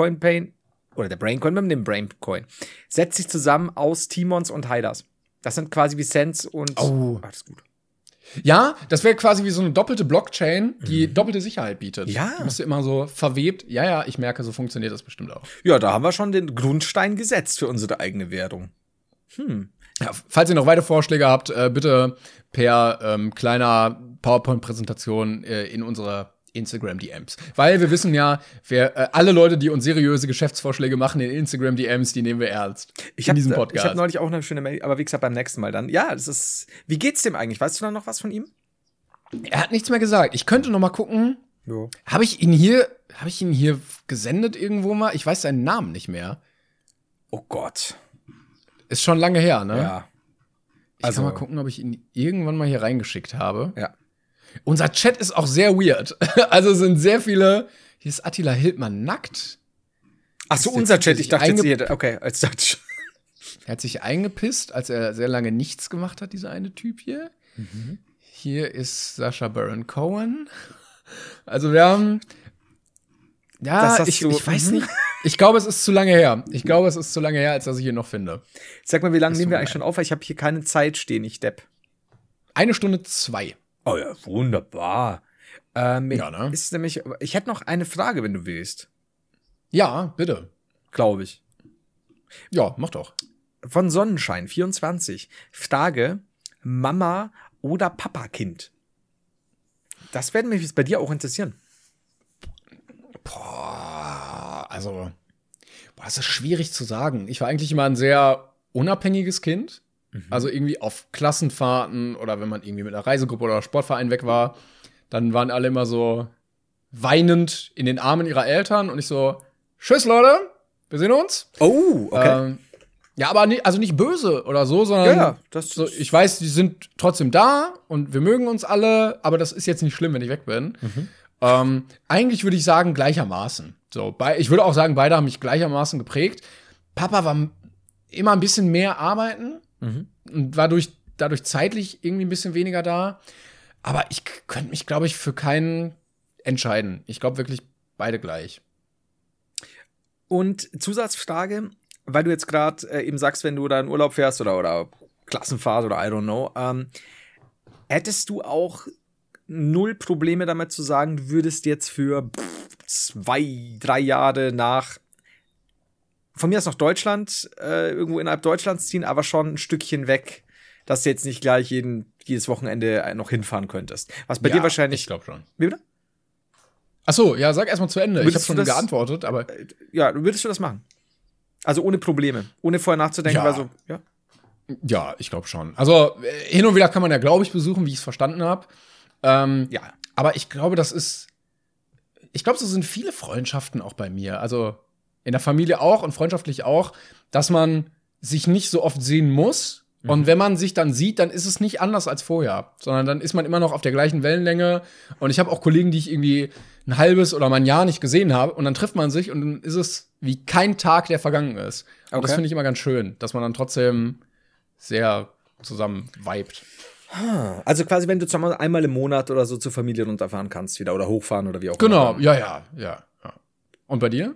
oder der Braincoin mit dem Braincoin setzt sich zusammen aus Timons und Haiders. Das sind quasi wie Cents und das ist gut. Ja, das wäre quasi wie so eine doppelte Blockchain, die doppelte Sicherheit bietet. Ja. Die müsste immer so verwebt. Ja, ich merke, so funktioniert das bestimmt auch. Ja, da haben wir schon den Grundstein gesetzt für unsere eigene Währung. Ja, falls ihr noch weitere Vorschläge habt, bitte per kleiner PowerPoint-Präsentation in unsere Instagram-DMs. Weil wir wissen ja, alle Leute, die uns seriöse Geschäftsvorschläge machen in Instagram-DMs, die nehmen wir ernst. In diesem Podcast. Ich habe neulich auch eine schöne Mail, aber wie gesagt, beim nächsten Mal dann. Ja, das ist. Wie geht's dem eigentlich? Weißt du da noch was von ihm? Er hat nichts mehr gesagt. Ich könnte noch mal gucken. Jo. Habe ich ihn hier gesendet irgendwo mal? Ich weiß seinen Namen nicht mehr. Oh Gott. Ist schon lange her, ne? Ja. Ich kann mal gucken, ob ich ihn irgendwann mal hier reingeschickt habe. Ja. Unser Chat ist auch sehr weird. Also sind sehr viele. Hier ist Attila Hildmann nackt. Ach so, Ist unser jetzt Chat. Ich dachte jetzt einge- hier. Okay, als Dutch. Er hat sich eingepisst, als er sehr lange nichts gemacht hat, dieser eine Typ hier. Hier ist Sacha Baron Cohen. Also wir haben. Ja, Das hast ich du- weiß nicht. Ich glaube, es ist zu lange her. Als dass ich ihn noch finde. Sag mal, wie lange Das nehmen wir tut mir eigentlich schon auf? Weil ich habe hier keine Zeit stehen, ich Depp. 1 Stunde 2. Oh ja, wunderbar. Ja, ne? Ist nämlich, ich hätte noch eine Frage, wenn du willst. Ja, bitte. Glaube ich. Ja, mach doch. Von Sonnenschein 24. Frage: Mama oder Papakind? Das werden mich jetzt bei dir auch interessieren. Das ist schwierig zu sagen. Ich war eigentlich immer ein sehr unabhängiges Kind. Also irgendwie auf Klassenfahrten oder wenn man irgendwie mit einer Reisegruppe oder Sportverein weg war, dann waren alle immer so weinend in den Armen ihrer Eltern und ich so, tschüss Leute, wir sehen uns. Oh, okay. Ja, aber nicht böse oder so, sondern Ja, das- so, ich weiß, die sind trotzdem da und wir mögen uns alle, aber das ist jetzt nicht schlimm, wenn ich weg bin. Eigentlich würde ich sagen, gleichermaßen. So, ich würde auch sagen, beide haben mich gleichermaßen geprägt. Papa war immer ein bisschen mehr arbeiten und war dadurch zeitlich irgendwie ein bisschen weniger da. Aber ich könnte mich, glaube ich, für keinen entscheiden. Ich glaube wirklich beide gleich. Und Zusatzfrage, weil du jetzt gerade eben sagst, wenn du da in Urlaub fährst oder Klassenfahrt oder I don't know, hättest du auch null Probleme damit zu sagen, du würdest jetzt für 2, 3 Jahre von mir aus nach Deutschland, irgendwo innerhalb Deutschlands ziehen, aber schon ein Stückchen weg, dass du jetzt nicht gleich jedes Wochenende noch hinfahren könntest. Was bei dir wahrscheinlich. Ich glaube schon. Wie bitte? Ach so, ja, sag erstmal zu Ende. Ich habe Würdest schon du das- geantwortet, aber Ja, würdest du das machen? Also ohne Probleme, ohne vorher nachzudenken, Ja. weil so, ja. ja, ich glaube schon. Also hin und wieder kann man ja, glaube ich, besuchen, wie ich es verstanden habe. Ja. Aber ich glaube, so sind viele Freundschaften auch bei mir. Also in der Familie auch und freundschaftlich auch, dass man sich nicht so oft sehen muss. Und wenn man sich dann sieht, dann ist es nicht anders als vorher, sondern dann ist man immer noch auf der gleichen Wellenlänge. Und ich habe auch Kollegen, die ich irgendwie ein halbes oder mal ein Jahr nicht gesehen habe. Und dann trifft man sich und dann ist es wie kein Tag, der vergangen ist. Und das Okay. finde ich immer ganz schön, dass man dann trotzdem sehr zusammen vibet. Also quasi, wenn du einmal im Monat oder so zur Familie runterfahren kannst wieder oder hochfahren oder wie auch Genau, immer. ja. Und bei dir?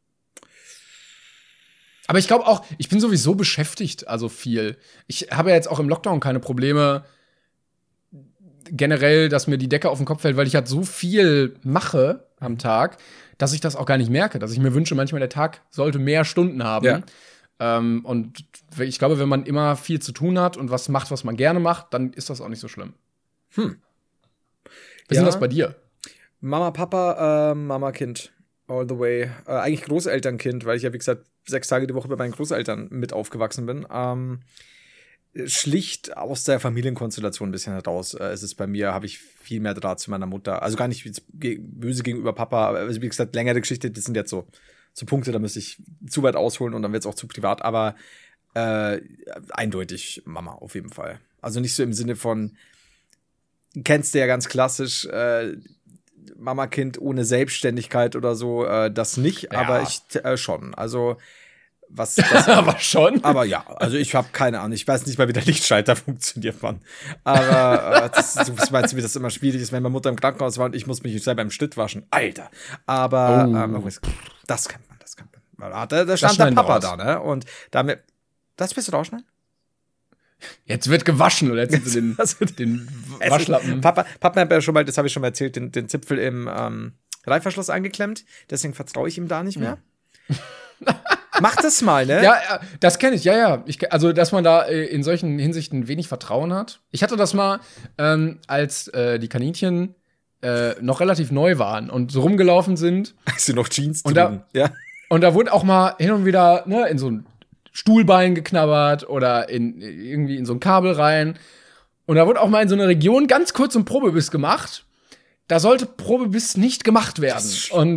Aber ich glaube auch, ich bin sowieso beschäftigt, also viel. Ich habe ja jetzt auch im Lockdown keine Probleme generell, dass mir die Decke auf den Kopf fällt, weil ich halt so viel mache am Tag, dass ich das auch gar nicht merke. Dass ich mir wünsche, manchmal der Tag sollte mehr Stunden haben. Ja. Und ich glaube, wenn man immer viel zu tun hat und was macht, was man gerne macht, dann ist das auch nicht so schlimm. Wie ist denn das bei dir? Mama, Papa, Mama, Kind. All the way. Eigentlich Großelternkind, weil ich ja, wie gesagt, 6 Tage die Woche bei meinen Großeltern mit aufgewachsen bin. Schlicht aus der Familienkonstellation ein bisschen heraus. Es ist bei mir, habe ich viel mehr Draht zu meiner Mutter. Also gar nicht böse gegenüber Papa. Also wie gesagt, längere Geschichte, das sind jetzt so Punkte, da müsste ich zu weit ausholen und dann wird es auch zu privat. Aber eindeutig Mama auf jeden Fall. Also nicht so im Sinne von, kennst du ja ganz klassisch, Mama-Kind ohne Selbstständigkeit oder so, das nicht, Ja. aber ich schon. Also was das, Aber schon. aber ja, also ich habe keine Ahnung. Ich weiß nicht mal, wie der Lichtschalter funktioniert, Mann. Aber du meinst, wie das immer schwierig ist, wenn meine Mutter im Krankenhaus war und ich muss mich selber im Schnitt waschen. Alter. Aber das kennt man, das kennt man. Da stand der schneiden wir Papa raus. da, ne? Und damit, das willst du rausschneiden? Jetzt wird gewaschen oder jetzt den, Also, den Waschlappen. Papa hat ja schon mal, das habe ich schon mal erzählt, den Zipfel im Reißverschluss eingeklemmt. Deswegen vertraue ich ihm da nicht mehr. Mach das mal, ne? Ja, das kenne ich, ja. Also, dass man da in solchen Hinsichten wenig Vertrauen hat. Ich hatte das mal, als die Kaninchen noch relativ neu waren und so rumgelaufen sind. Hast du noch Jeans Und drüben? Ja. Und da wurde auch mal hin und wieder in so ein Stuhlbein geknabbert oder irgendwie in so ein Kabel rein. Und da wurde auch mal in so einer Region ganz kurz ein Probebiss gemacht. Da sollte Probebiss nicht gemacht werden.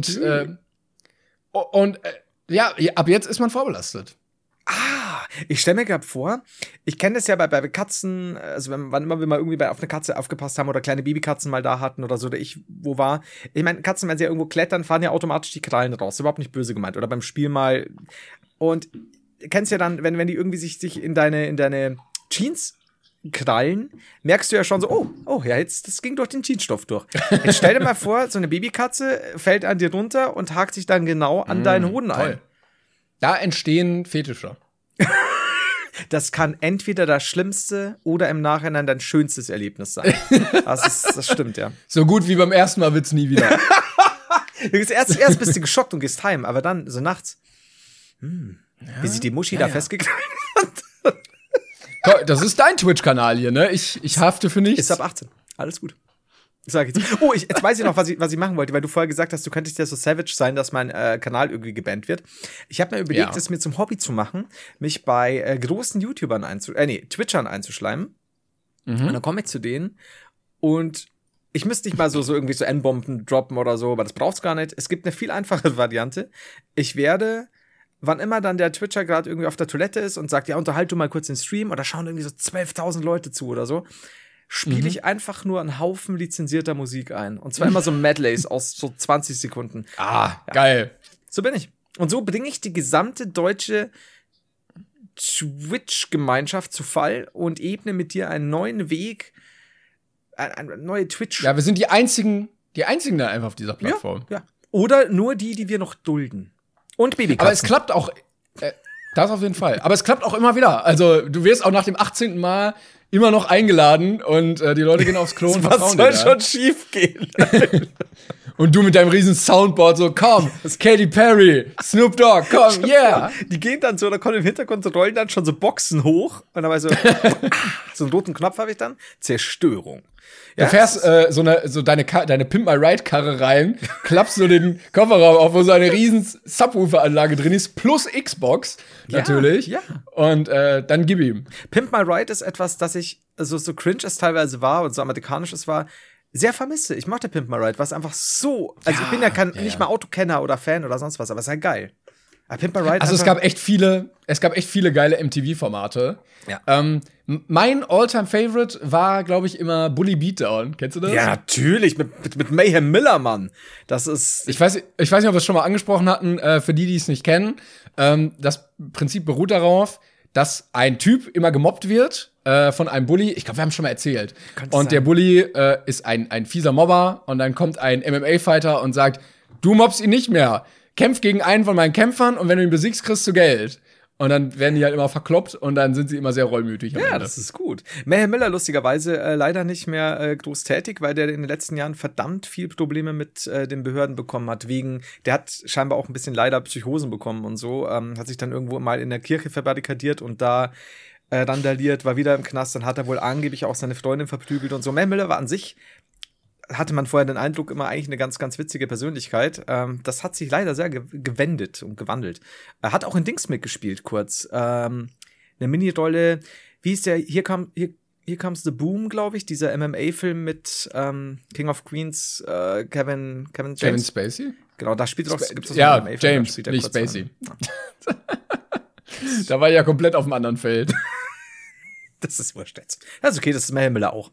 Ja, ab jetzt ist man vorbelastet. Ich stelle mir gerade vor, ich kenne das ja bei Katzen, also wann immer wir mal irgendwie auf eine Katze aufgepasst haben oder kleine Babykatzen mal da hatten oder so, oder ich wo war. Ich meine, Katzen, wenn sie ja irgendwo klettern, fahren ja automatisch die Krallen raus. Überhaupt nicht böse gemeint. Oder beim Spiel mal. Und kennst ja dann, wenn die irgendwie sich in deine Jeans krallen, merkst du ja schon so, oh, ja, jetzt, das ging durch den Jeansstoff durch. Jetzt stell dir mal vor, so eine Babykatze fällt an dir runter und hakt sich dann genau an deinen Hoden ein. Da entstehen Fetische. Das kann entweder das schlimmste oder im Nachhinein dein schönstes Erlebnis sein. Das stimmt, ja. So gut wie beim ersten Mal wird's nie wieder. Erst bist du geschockt und gehst heim, aber dann so nachts. Wie sich die Muschi da festgekrallt hat. Das ist dein Twitch-Kanal hier, ne? Ich hafte für nichts. Ist ab 18. Alles gut. Sag jetzt. Oh, jetzt weiß ich noch, was ich machen wollte, weil du vorher gesagt hast, du könntest ja so savage sein, dass mein Kanal irgendwie gebannt wird. Ich habe mir überlegt, es mir zum Hobby zu machen, mich bei großen YouTubern Twitchern einzuschleimen. Und dann komme ich zu denen und ich müsste nicht mal so irgendwie so N-Bomben droppen oder so, aber das braucht's gar nicht. Es gibt eine viel einfache Variante. Ich werde, wann immer dann der Twitcher gerade irgendwie auf der Toilette ist und sagt, ja, unterhalt du mal kurz den Stream, oder schauen irgendwie so 12.000 Leute zu oder so, spiele ich einfach nur einen Haufen lizenzierter Musik ein. Und zwar immer so Medleys aus so 20 Sekunden. Geil. So bin ich. Und so bringe ich die gesamte deutsche Twitch-Gemeinschaft zu Fall und ebne mit dir einen neuen Weg, eine neue Twitch. Ja, wir sind die einzigen da einfach auf dieser Plattform. Ja. Oder nur die wir noch dulden. Und Babykatzen. Aber es klappt auch, das auf jeden Fall. Aber es klappt auch immer wieder. Also, du wirst auch nach dem 18. Mal immer noch eingeladen und die Leute gehen aufs Klo und vertrauen dir. Was soll schon schief gehen? Und du mit deinem riesen Soundboard so, komm, Katy Perry, Snoop Dogg, komm, yeah. Die gehen dann so, da kommen im Hintergrund so rollen dann schon so Boxen hoch und dabei so, so einen roten Knopf habe ich dann. Zerstörung. Du fährst so deine Pimp My Ride Karre rein, klappst so den Kofferraum auf, wo so eine riesen Subwoofer-Anlage drin ist, plus Xbox, natürlich. Ja. Und dann gib ihm. Pimp My Ride ist etwas, das ich, also so cringe es teilweise war und so amerikanisch es war, sehr vermisse. Ich mochte Pimp My Ride, was einfach so, also ich bin ja nicht mal Autokenner oder Fan oder sonst was, aber es ist ja geil. Aber Pimp My Ride also es gab echt viele geile MTV-Formate. Ja. Mein All-Time-Favorite war, glaube ich, immer Bully Beatdown. Kennst du das? Ja, natürlich, mit Mayhem Miller, Mann. Das ist. Ich weiß nicht, ob wir es schon mal angesprochen hatten, für die es nicht kennen. Das Prinzip beruht darauf, dass ein Typ immer gemobbt wird von einem Bully. Ich glaube, wir haben es schon mal erzählt. Und der Bully ist ein fieser Mobber und dann kommt ein MMA-Fighter und sagt, du mobbst ihn nicht mehr. Kämpf gegen einen von meinen Kämpfern und wenn du ihn besiegst, kriegst du Geld. Und dann werden die halt immer verkloppt und dann sind sie immer sehr reumütig. Ja, das ist gut. Mayhem Miller lustigerweise leider nicht mehr groß tätig, weil der in den letzten Jahren verdammt viel Probleme mit den Behörden bekommen hat. Der hat scheinbar auch ein bisschen leider Psychosen bekommen und so. Hat sich dann irgendwo mal in der Kirche verbarrikadiert und da randaliert, war wieder im Knast. Dann hat er wohl angeblich auch seine Freundin verprügelt und so. Mayhem Miller war an sich, hatte man vorher den Eindruck, immer eigentlich eine ganz, ganz witzige Persönlichkeit. Das hat sich leider sehr gewendet und gewandelt. Er hat auch in Dings mitgespielt, kurz. Eine Mini-Rolle, wie ist der, Here Comes the Boom, glaube ich, dieser MMA-Film mit King of Queens, Kevin James. Kevin Spacey? Genau, da spielt auch, gibt's auch so ja, einen MMA-Film. James, nicht Spacey. Da war ich ja komplett auf dem anderen Feld. Das ist wurscht jetzt. Das ist okay, das ist Mayhem Miller auch.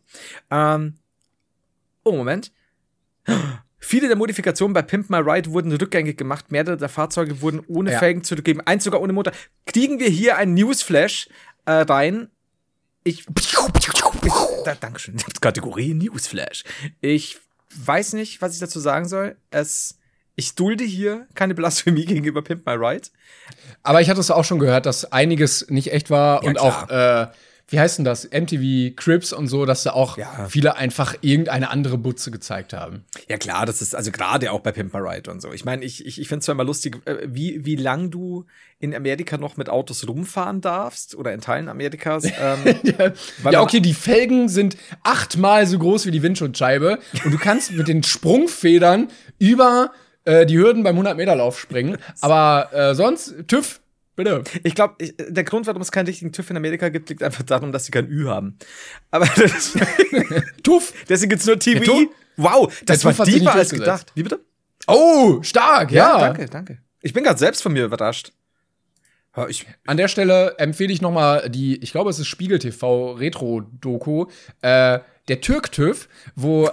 Oh, Moment. Viele der Modifikationen bei Pimp My Ride wurden rückgängig gemacht. Mehrere der Fahrzeuge wurden ohne Felgen zurückgegeben. Eins sogar ohne Motor. Kriegen wir hier einen Newsflash rein? Dankeschön. Kategorie Newsflash. Ich weiß nicht, was ich dazu sagen soll. Ich dulde hier keine Blasphemie gegenüber Pimp My Ride. Aber ich hatte es auch schon gehört, dass einiges nicht echt war Ja, und klar. auch wie heißt denn das? MTV Cribs und so, dass da auch viele einfach irgendeine andere Butze gezeigt haben. Ja klar, das ist also gerade auch bei Pimp My Ride und so. Ich meine, ich finde es zwar immer lustig, wie lang du in Amerika noch mit Autos rumfahren darfst oder in Teilen Amerikas. Ja, okay, die Felgen sind 8-mal so groß wie die Windschutzscheibe und du kannst mit den Sprungfedern über die Hürden beim 100-Meter-Lauf springen. Aber sonst, TÜV, bitte. Ich glaube, der Grund, warum es keinen richtigen TÜV in Amerika gibt, liegt einfach darum, dass sie kein Ü haben. Aber TÜV. Deswegen gibt's nur TV. TÜV? Wow, das TÜV war hat sich tiefer nicht als durchgesetzt. gedacht. Wie bitte? Oh, stark, ja. Danke. Ich bin gerade selbst von mir überrascht. Ja, An der Stelle empfehle ich noch mal ich glaube, es ist Spiegel TV Retro-Doku, der Türk-TÜV, wo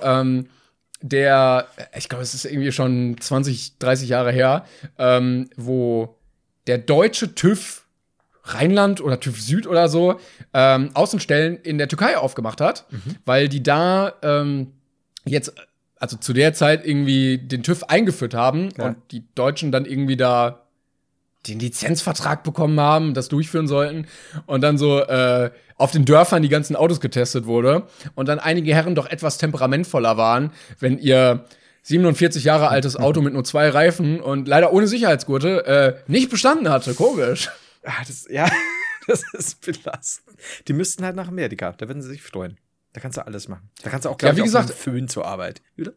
ich glaube, es ist irgendwie schon 20, 30 Jahre her, wo der deutsche TÜV Rheinland oder TÜV Süd oder so Außenstellen in der Türkei aufgemacht hat, weil die da jetzt, also zu der Zeit irgendwie den TÜV eingeführt haben und die Deutschen dann irgendwie da den Lizenzvertrag bekommen haben, das durchführen sollten und dann so auf den Dörfern die ganzen Autos getestet wurde und dann einige Herren doch etwas temperamentvoller waren, wenn ihr 47 Jahre altes Auto mit nur 2 Reifen und leider ohne Sicherheitsgurte nicht bestanden hatte. Komisch. Das ist belastend. Die müssten halt nach Amerika, da würden sie sich freuen. Da kannst du alles machen. Da kannst du auch, Ja, wie gesagt, Föhn zur Arbeit. Oder?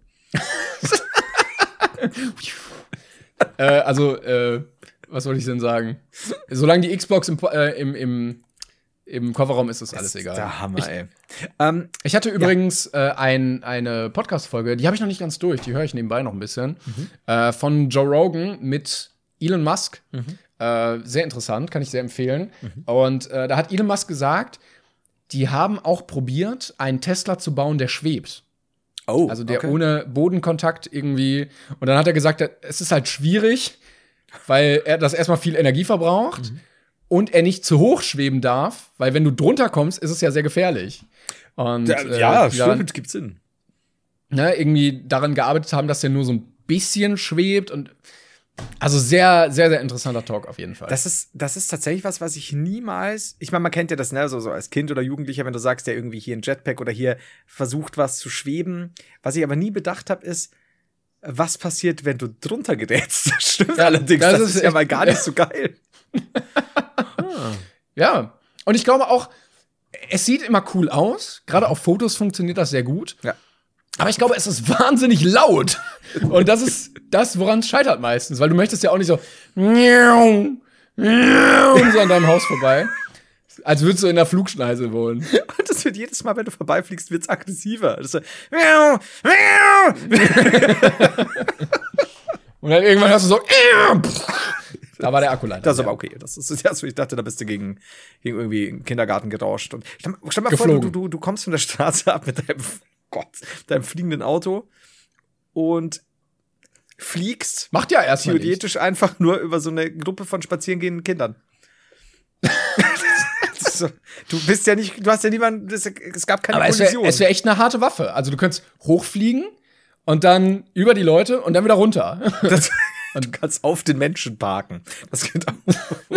Was wollte ich denn sagen? Solange die Xbox im Kofferraum ist, ist alles egal. Der Hammer, ey. Ich hatte übrigens eine Podcast-Folge, die habe ich noch nicht ganz durch, die höre ich nebenbei noch ein bisschen, von Joe Rogan mit Elon Musk. Sehr interessant, kann ich sehr empfehlen. Und da hat Elon Musk gesagt, die haben auch probiert, einen Tesla zu bauen, der schwebt. Oh, also der ohne Bodenkontakt irgendwie. Und dann hat er gesagt, es ist halt schwierig, weil er das erstmal viel Energie verbraucht. und er nicht zu hoch schweben darf, weil wenn du drunter kommst, ist es ja sehr gefährlich. Und, stimmt, gibt's Sinn. Ne, irgendwie daran gearbeitet haben, dass der nur so ein bisschen schwebt und also sehr, sehr, sehr interessanter Talk auf jeden Fall. Das ist tatsächlich was ich niemals, ich meine, man kennt ja das, ne, so als Kind oder Jugendlicher, wenn du sagst, der irgendwie hier ein Jetpack oder hier versucht, was zu schweben. Was ich aber nie bedacht habe, ist, was passiert, wenn du drunter gerätst. Das stimmt allerdings, das ist ja mal gar nicht so geil. Ja, und ich glaube auch, es sieht immer cool aus. Gerade auf Fotos funktioniert das sehr gut. Ja. Aber ich glaube, es ist wahnsinnig laut. Und das ist das, woran es scheitert meistens. Weil du möchtest ja auch nicht so so an deinem Haus vorbei. Als würdest du in der Flugschneise wohnen. Und das wird jedes Mal, wenn du vorbeifliegst, wird's aggressiver. Das ist so, und dann irgendwann hast du so da war der Akku leider. Das ist aber okay. Das ist ja so, ich dachte, da bist du gegen irgendwie einen Kindergarten gerauscht. Und stell mal Geflogen. vor, du kommst von der Straße ab mit deinem fliegenden Auto und fliegst Macht ja erstmal theoretisch einfach nur über so eine Gruppe von spazierengehenden Kindern. So, du hast ja niemanden, es gab keine Kollision. Es wär echt eine harte Waffe. Also du könntest hochfliegen und dann über die Leute und dann wieder runter. Du kannst auf den Menschen parken. Das geht auch.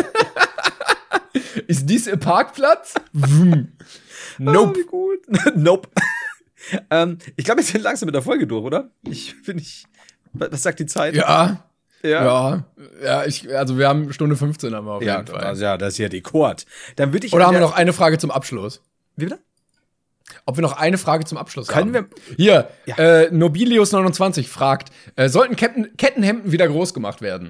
Ist dies Ihr Parkplatz? Nope. Oh, wie gut. Nope. Ich glaube, wir sind langsam mit der Folge durch, oder? Was sagt die Zeit? Ja. Also wir haben Stunde 15 haben wir auf jeden Fall. Also das ist ja Rekord. Dann würde ich. Oder haben wir noch eine Frage zum Abschluss? Wie bitte? Ob wir noch eine Frage zum Abschluss haben? Wir? Hier, Nobilius29 fragt, sollten Kettenhemden wieder groß gemacht werden?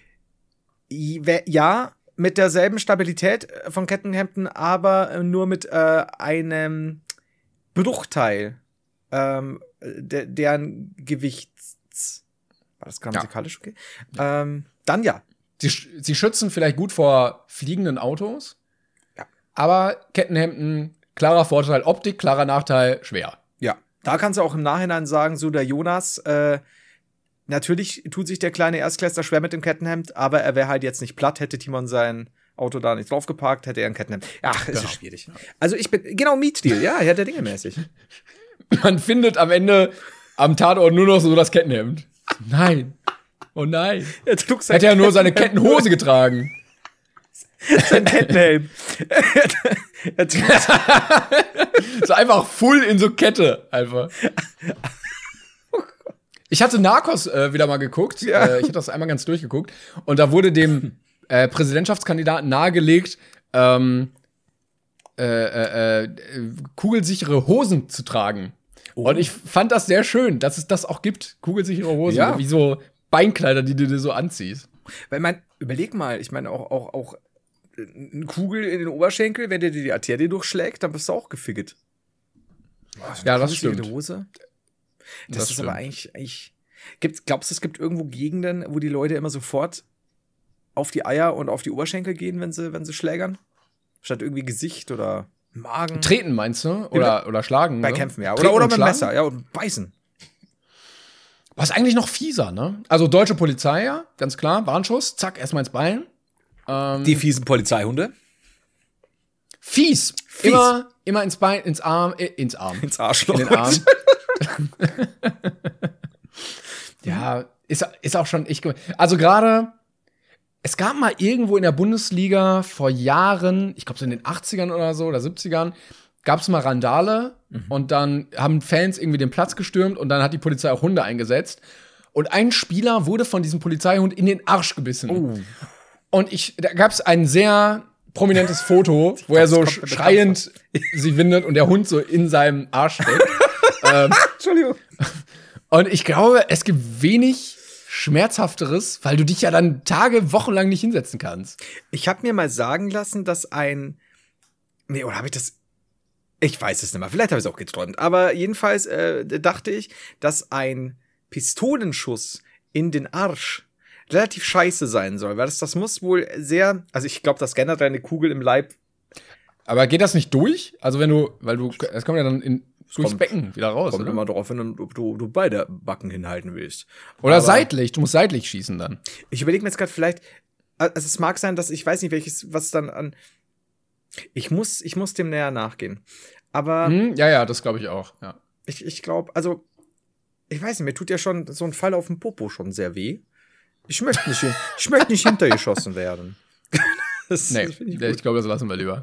Ja, mit derselben Stabilität von Kettenhemden, aber nur mit einem Bruchteil deren Gewichts. War das grammatikalisch okay? Dann ja. Sie schützen vielleicht gut vor fliegenden Autos, ja. Aber Kettenhemden, klarer Vorteil Optik, klarer Nachteil schwer. Ja, da kannst du auch im Nachhinein sagen, so der Jonas, natürlich tut sich der kleine Erstklässler schwer mit dem Kettenhemd, aber er wäre halt jetzt nicht platt, hätte Timon sein Auto da nicht drauf geparkt, hätte er ein Kettenhemd. Ach, ist schwierig. Also ich bin, genau, Mietdeal, ja, Herr der Dinge mäßig. Man findet am Ende am Tatort nur noch so das Kettenhemd. Nein. Oh nein. Hätte er nur seine Kettenhose getragen. Sein Kettenhelm. So einfach full in so Kette, einfach. Ich hatte Narcos wieder mal geguckt. Ja. Ich hatte das einmal ganz durchgeguckt. Und da wurde dem Präsidentschaftskandidaten nahegelegt, kugelsichere Hosen zu tragen. Oh. Und ich fand das sehr schön, dass es das auch gibt, kugelsichere Hosen, ja. Wie so Beinkleider, die du dir so anziehst. Weil überleg mal, ich meine auch eine Kugel in den Oberschenkel, wenn dir die Arterie durchschlägt, dann bist du auch gefickt. Ja, das stimmt. Hose. Das ist stimmt. Aber eigentlich glaubst du, es gibt irgendwo Gegenden, wo die Leute immer sofort auf die Eier und auf die Oberschenkel gehen, wenn sie schlägern? Statt irgendwie Gesicht oder Magen. Treten, meinst du? Oder schlagen? Bei Kämpfen, ja. Oder mit dem Messer, ja, und beißen. Was eigentlich noch fieser, ne? Also deutsche Polizei, ja, ganz klar. Warnschuss, zack, erstmal ins Bein. Die fiesen Polizeihunde. Fies. Immer ins Bein, ins Arm. Ins Arschloch. In den Arm. Ja, ist auch schon echt. Also gerade, es gab mal irgendwo in der Bundesliga vor Jahren, ich glaube so in den 80ern oder so, oder 70ern, gab es mal Randale und dann haben Fans irgendwie den Platz gestürmt und dann hat die Polizei auch Hunde eingesetzt. Und ein Spieler wurde von diesem Polizeihund in den Arsch gebissen. Oh. Und da gab es ein sehr prominentes Foto, wo er so schreiend sich windet und der Hund so in seinem Arsch steckt. Entschuldigung. Und ich glaube, es gibt wenig Schmerzhafteres, weil du dich ja dann wochenlang nicht hinsetzen kannst. Ich habe mir mal sagen lassen, dass oder habe ich das? Ich weiß es nicht mehr. Vielleicht habe ich es auch geträumt. Aber jedenfalls dachte ich, dass ein Pistolenschuss in den Arsch relativ scheiße sein soll, weil das muss wohl sehr, also ich glaube, dass generell eine Kugel im Leib. Aber geht das nicht durch? Also es kommt ja dann durchs Becken wieder raus, Kommt oder? immer darauf hin, ob du beide Backen hinhalten willst. Oder aber seitlich, du musst seitlich schießen dann. Ich überlege mir jetzt gerade vielleicht, Also es mag sein, dass ich weiß nicht, was dann an. Ich muss dem näher nachgehen. Aber Ja, das glaube ich auch, ja. ich glaube, also, ich weiß nicht, mir tut ja schon so ein Fall auf dem Popo schon sehr weh. Ich möchte nicht hintergeschossen werden. Das ich glaube, das lassen wir lieber.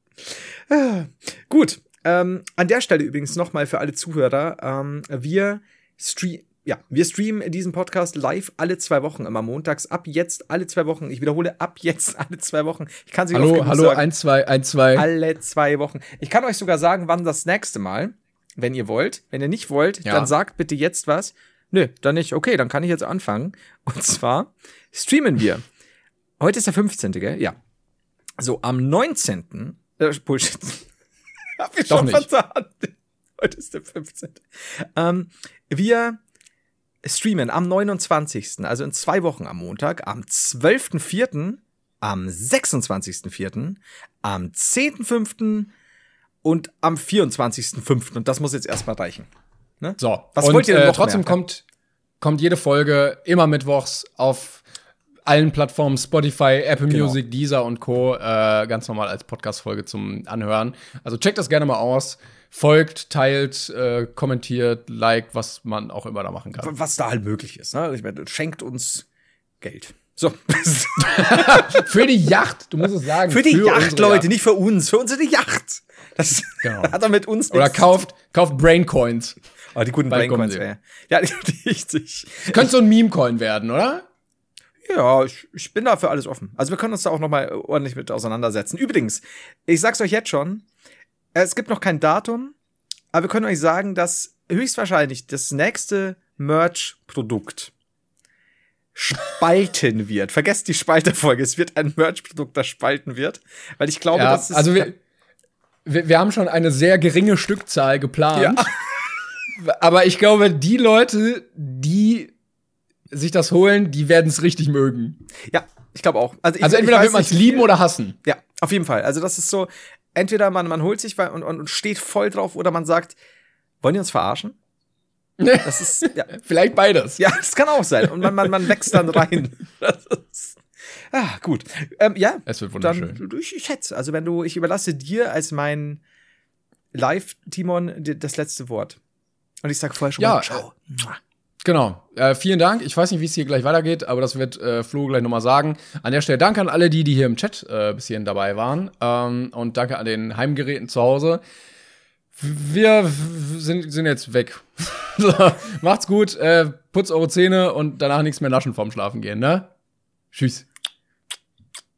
Gut. An der Stelle übrigens nochmal für alle Zuhörer, wir streamen diesen Podcast live alle 2 Wochen, immer montags, ab jetzt alle 2 Wochen. Ich wiederhole, ab jetzt alle 2 Wochen. Ich kann sie Hallo, sagen. 1, 2. Alle 2 Wochen. Ich kann euch sogar sagen, wann das nächste Mal, wenn ihr wollt. Wenn ihr nicht wollt, dann sagt bitte jetzt was. Nö, dann nicht. Okay, dann kann ich jetzt anfangen. Und zwar streamen wir. Heute ist der 15., gell? Ja. So, am 19. Bullshit. Hab ich Doch schon nicht. verzahnt. Heute ist der 15. Wir streamen am 29., also in 2 Wochen am Montag, am 12.04., am 26.04., am 10.05. und am 24.05. Und das muss jetzt erstmal reichen. Ne? So, was wollt ihr denn noch trotzdem mehr? kommt jede Folge immer mittwochs auf allen Plattformen, Spotify, Apple Genau. Music, Deezer und Co. Ganz normal als Podcast-Folge zum Anhören. Also checkt das gerne mal aus. Folgt, teilt, kommentiert, liked, was man auch immer da machen kann. Was da halt möglich ist. Ne? Ich meine, schenkt uns Geld. So. Für die Yacht, du musst es sagen. Für die Yacht, unsere Leute, Yacht. nicht für uns. Für unsere Yacht. Das Genau. hat er mit uns Oder nichts. kauft Braincoins. Oh, die guten Bald kommen Braincoins, ja. Ja, richtig. Könnte so ein Meme-Coin werden, oder? Ja, ich bin da für alles offen. Also wir können uns da auch noch mal ordentlich mit auseinandersetzen. Übrigens, ich sag's euch jetzt schon, es gibt noch kein Datum, aber wir können euch sagen, dass höchstwahrscheinlich das nächste Merch-Produkt spalten wird. Vergesst die Spalterfolge, es wird ein Merch-Produkt, das spalten wird. Weil ich glaube, das ist. Also wir haben schon eine sehr geringe Stückzahl geplant. Ja. Aber ich glaube, die Leute, die sich das holen, die werden es richtig mögen. Ja, ich glaube auch. Also entweder wird man es lieben oder hassen. Ja, auf jeden Fall. Also das ist so, entweder man holt sich und steht voll drauf oder man sagt, wollen die uns verarschen? Das ist, ja. Vielleicht beides. Ja, das kann auch sein. Und man wächst dann rein. Das ist, gut. Ja. Es wird wunderschön. Dann, ich schätze, also ich überlasse dir als mein Live-Timon das letzte Wort. Und ich sag vorher schon mal, ciao. Genau. Vielen Dank. Ich weiß nicht, wie es hier gleich weitergeht, aber das wird Flo gleich nochmal sagen. An der Stelle danke an alle, die hier im Chat bis hierhin dabei waren. Und danke an den Heimgeräten zu Hause. Wir sind jetzt weg. So, macht's gut, putzt eure Zähne und danach nichts mehr naschen vorm Schlafen gehen, ne? Tschüss.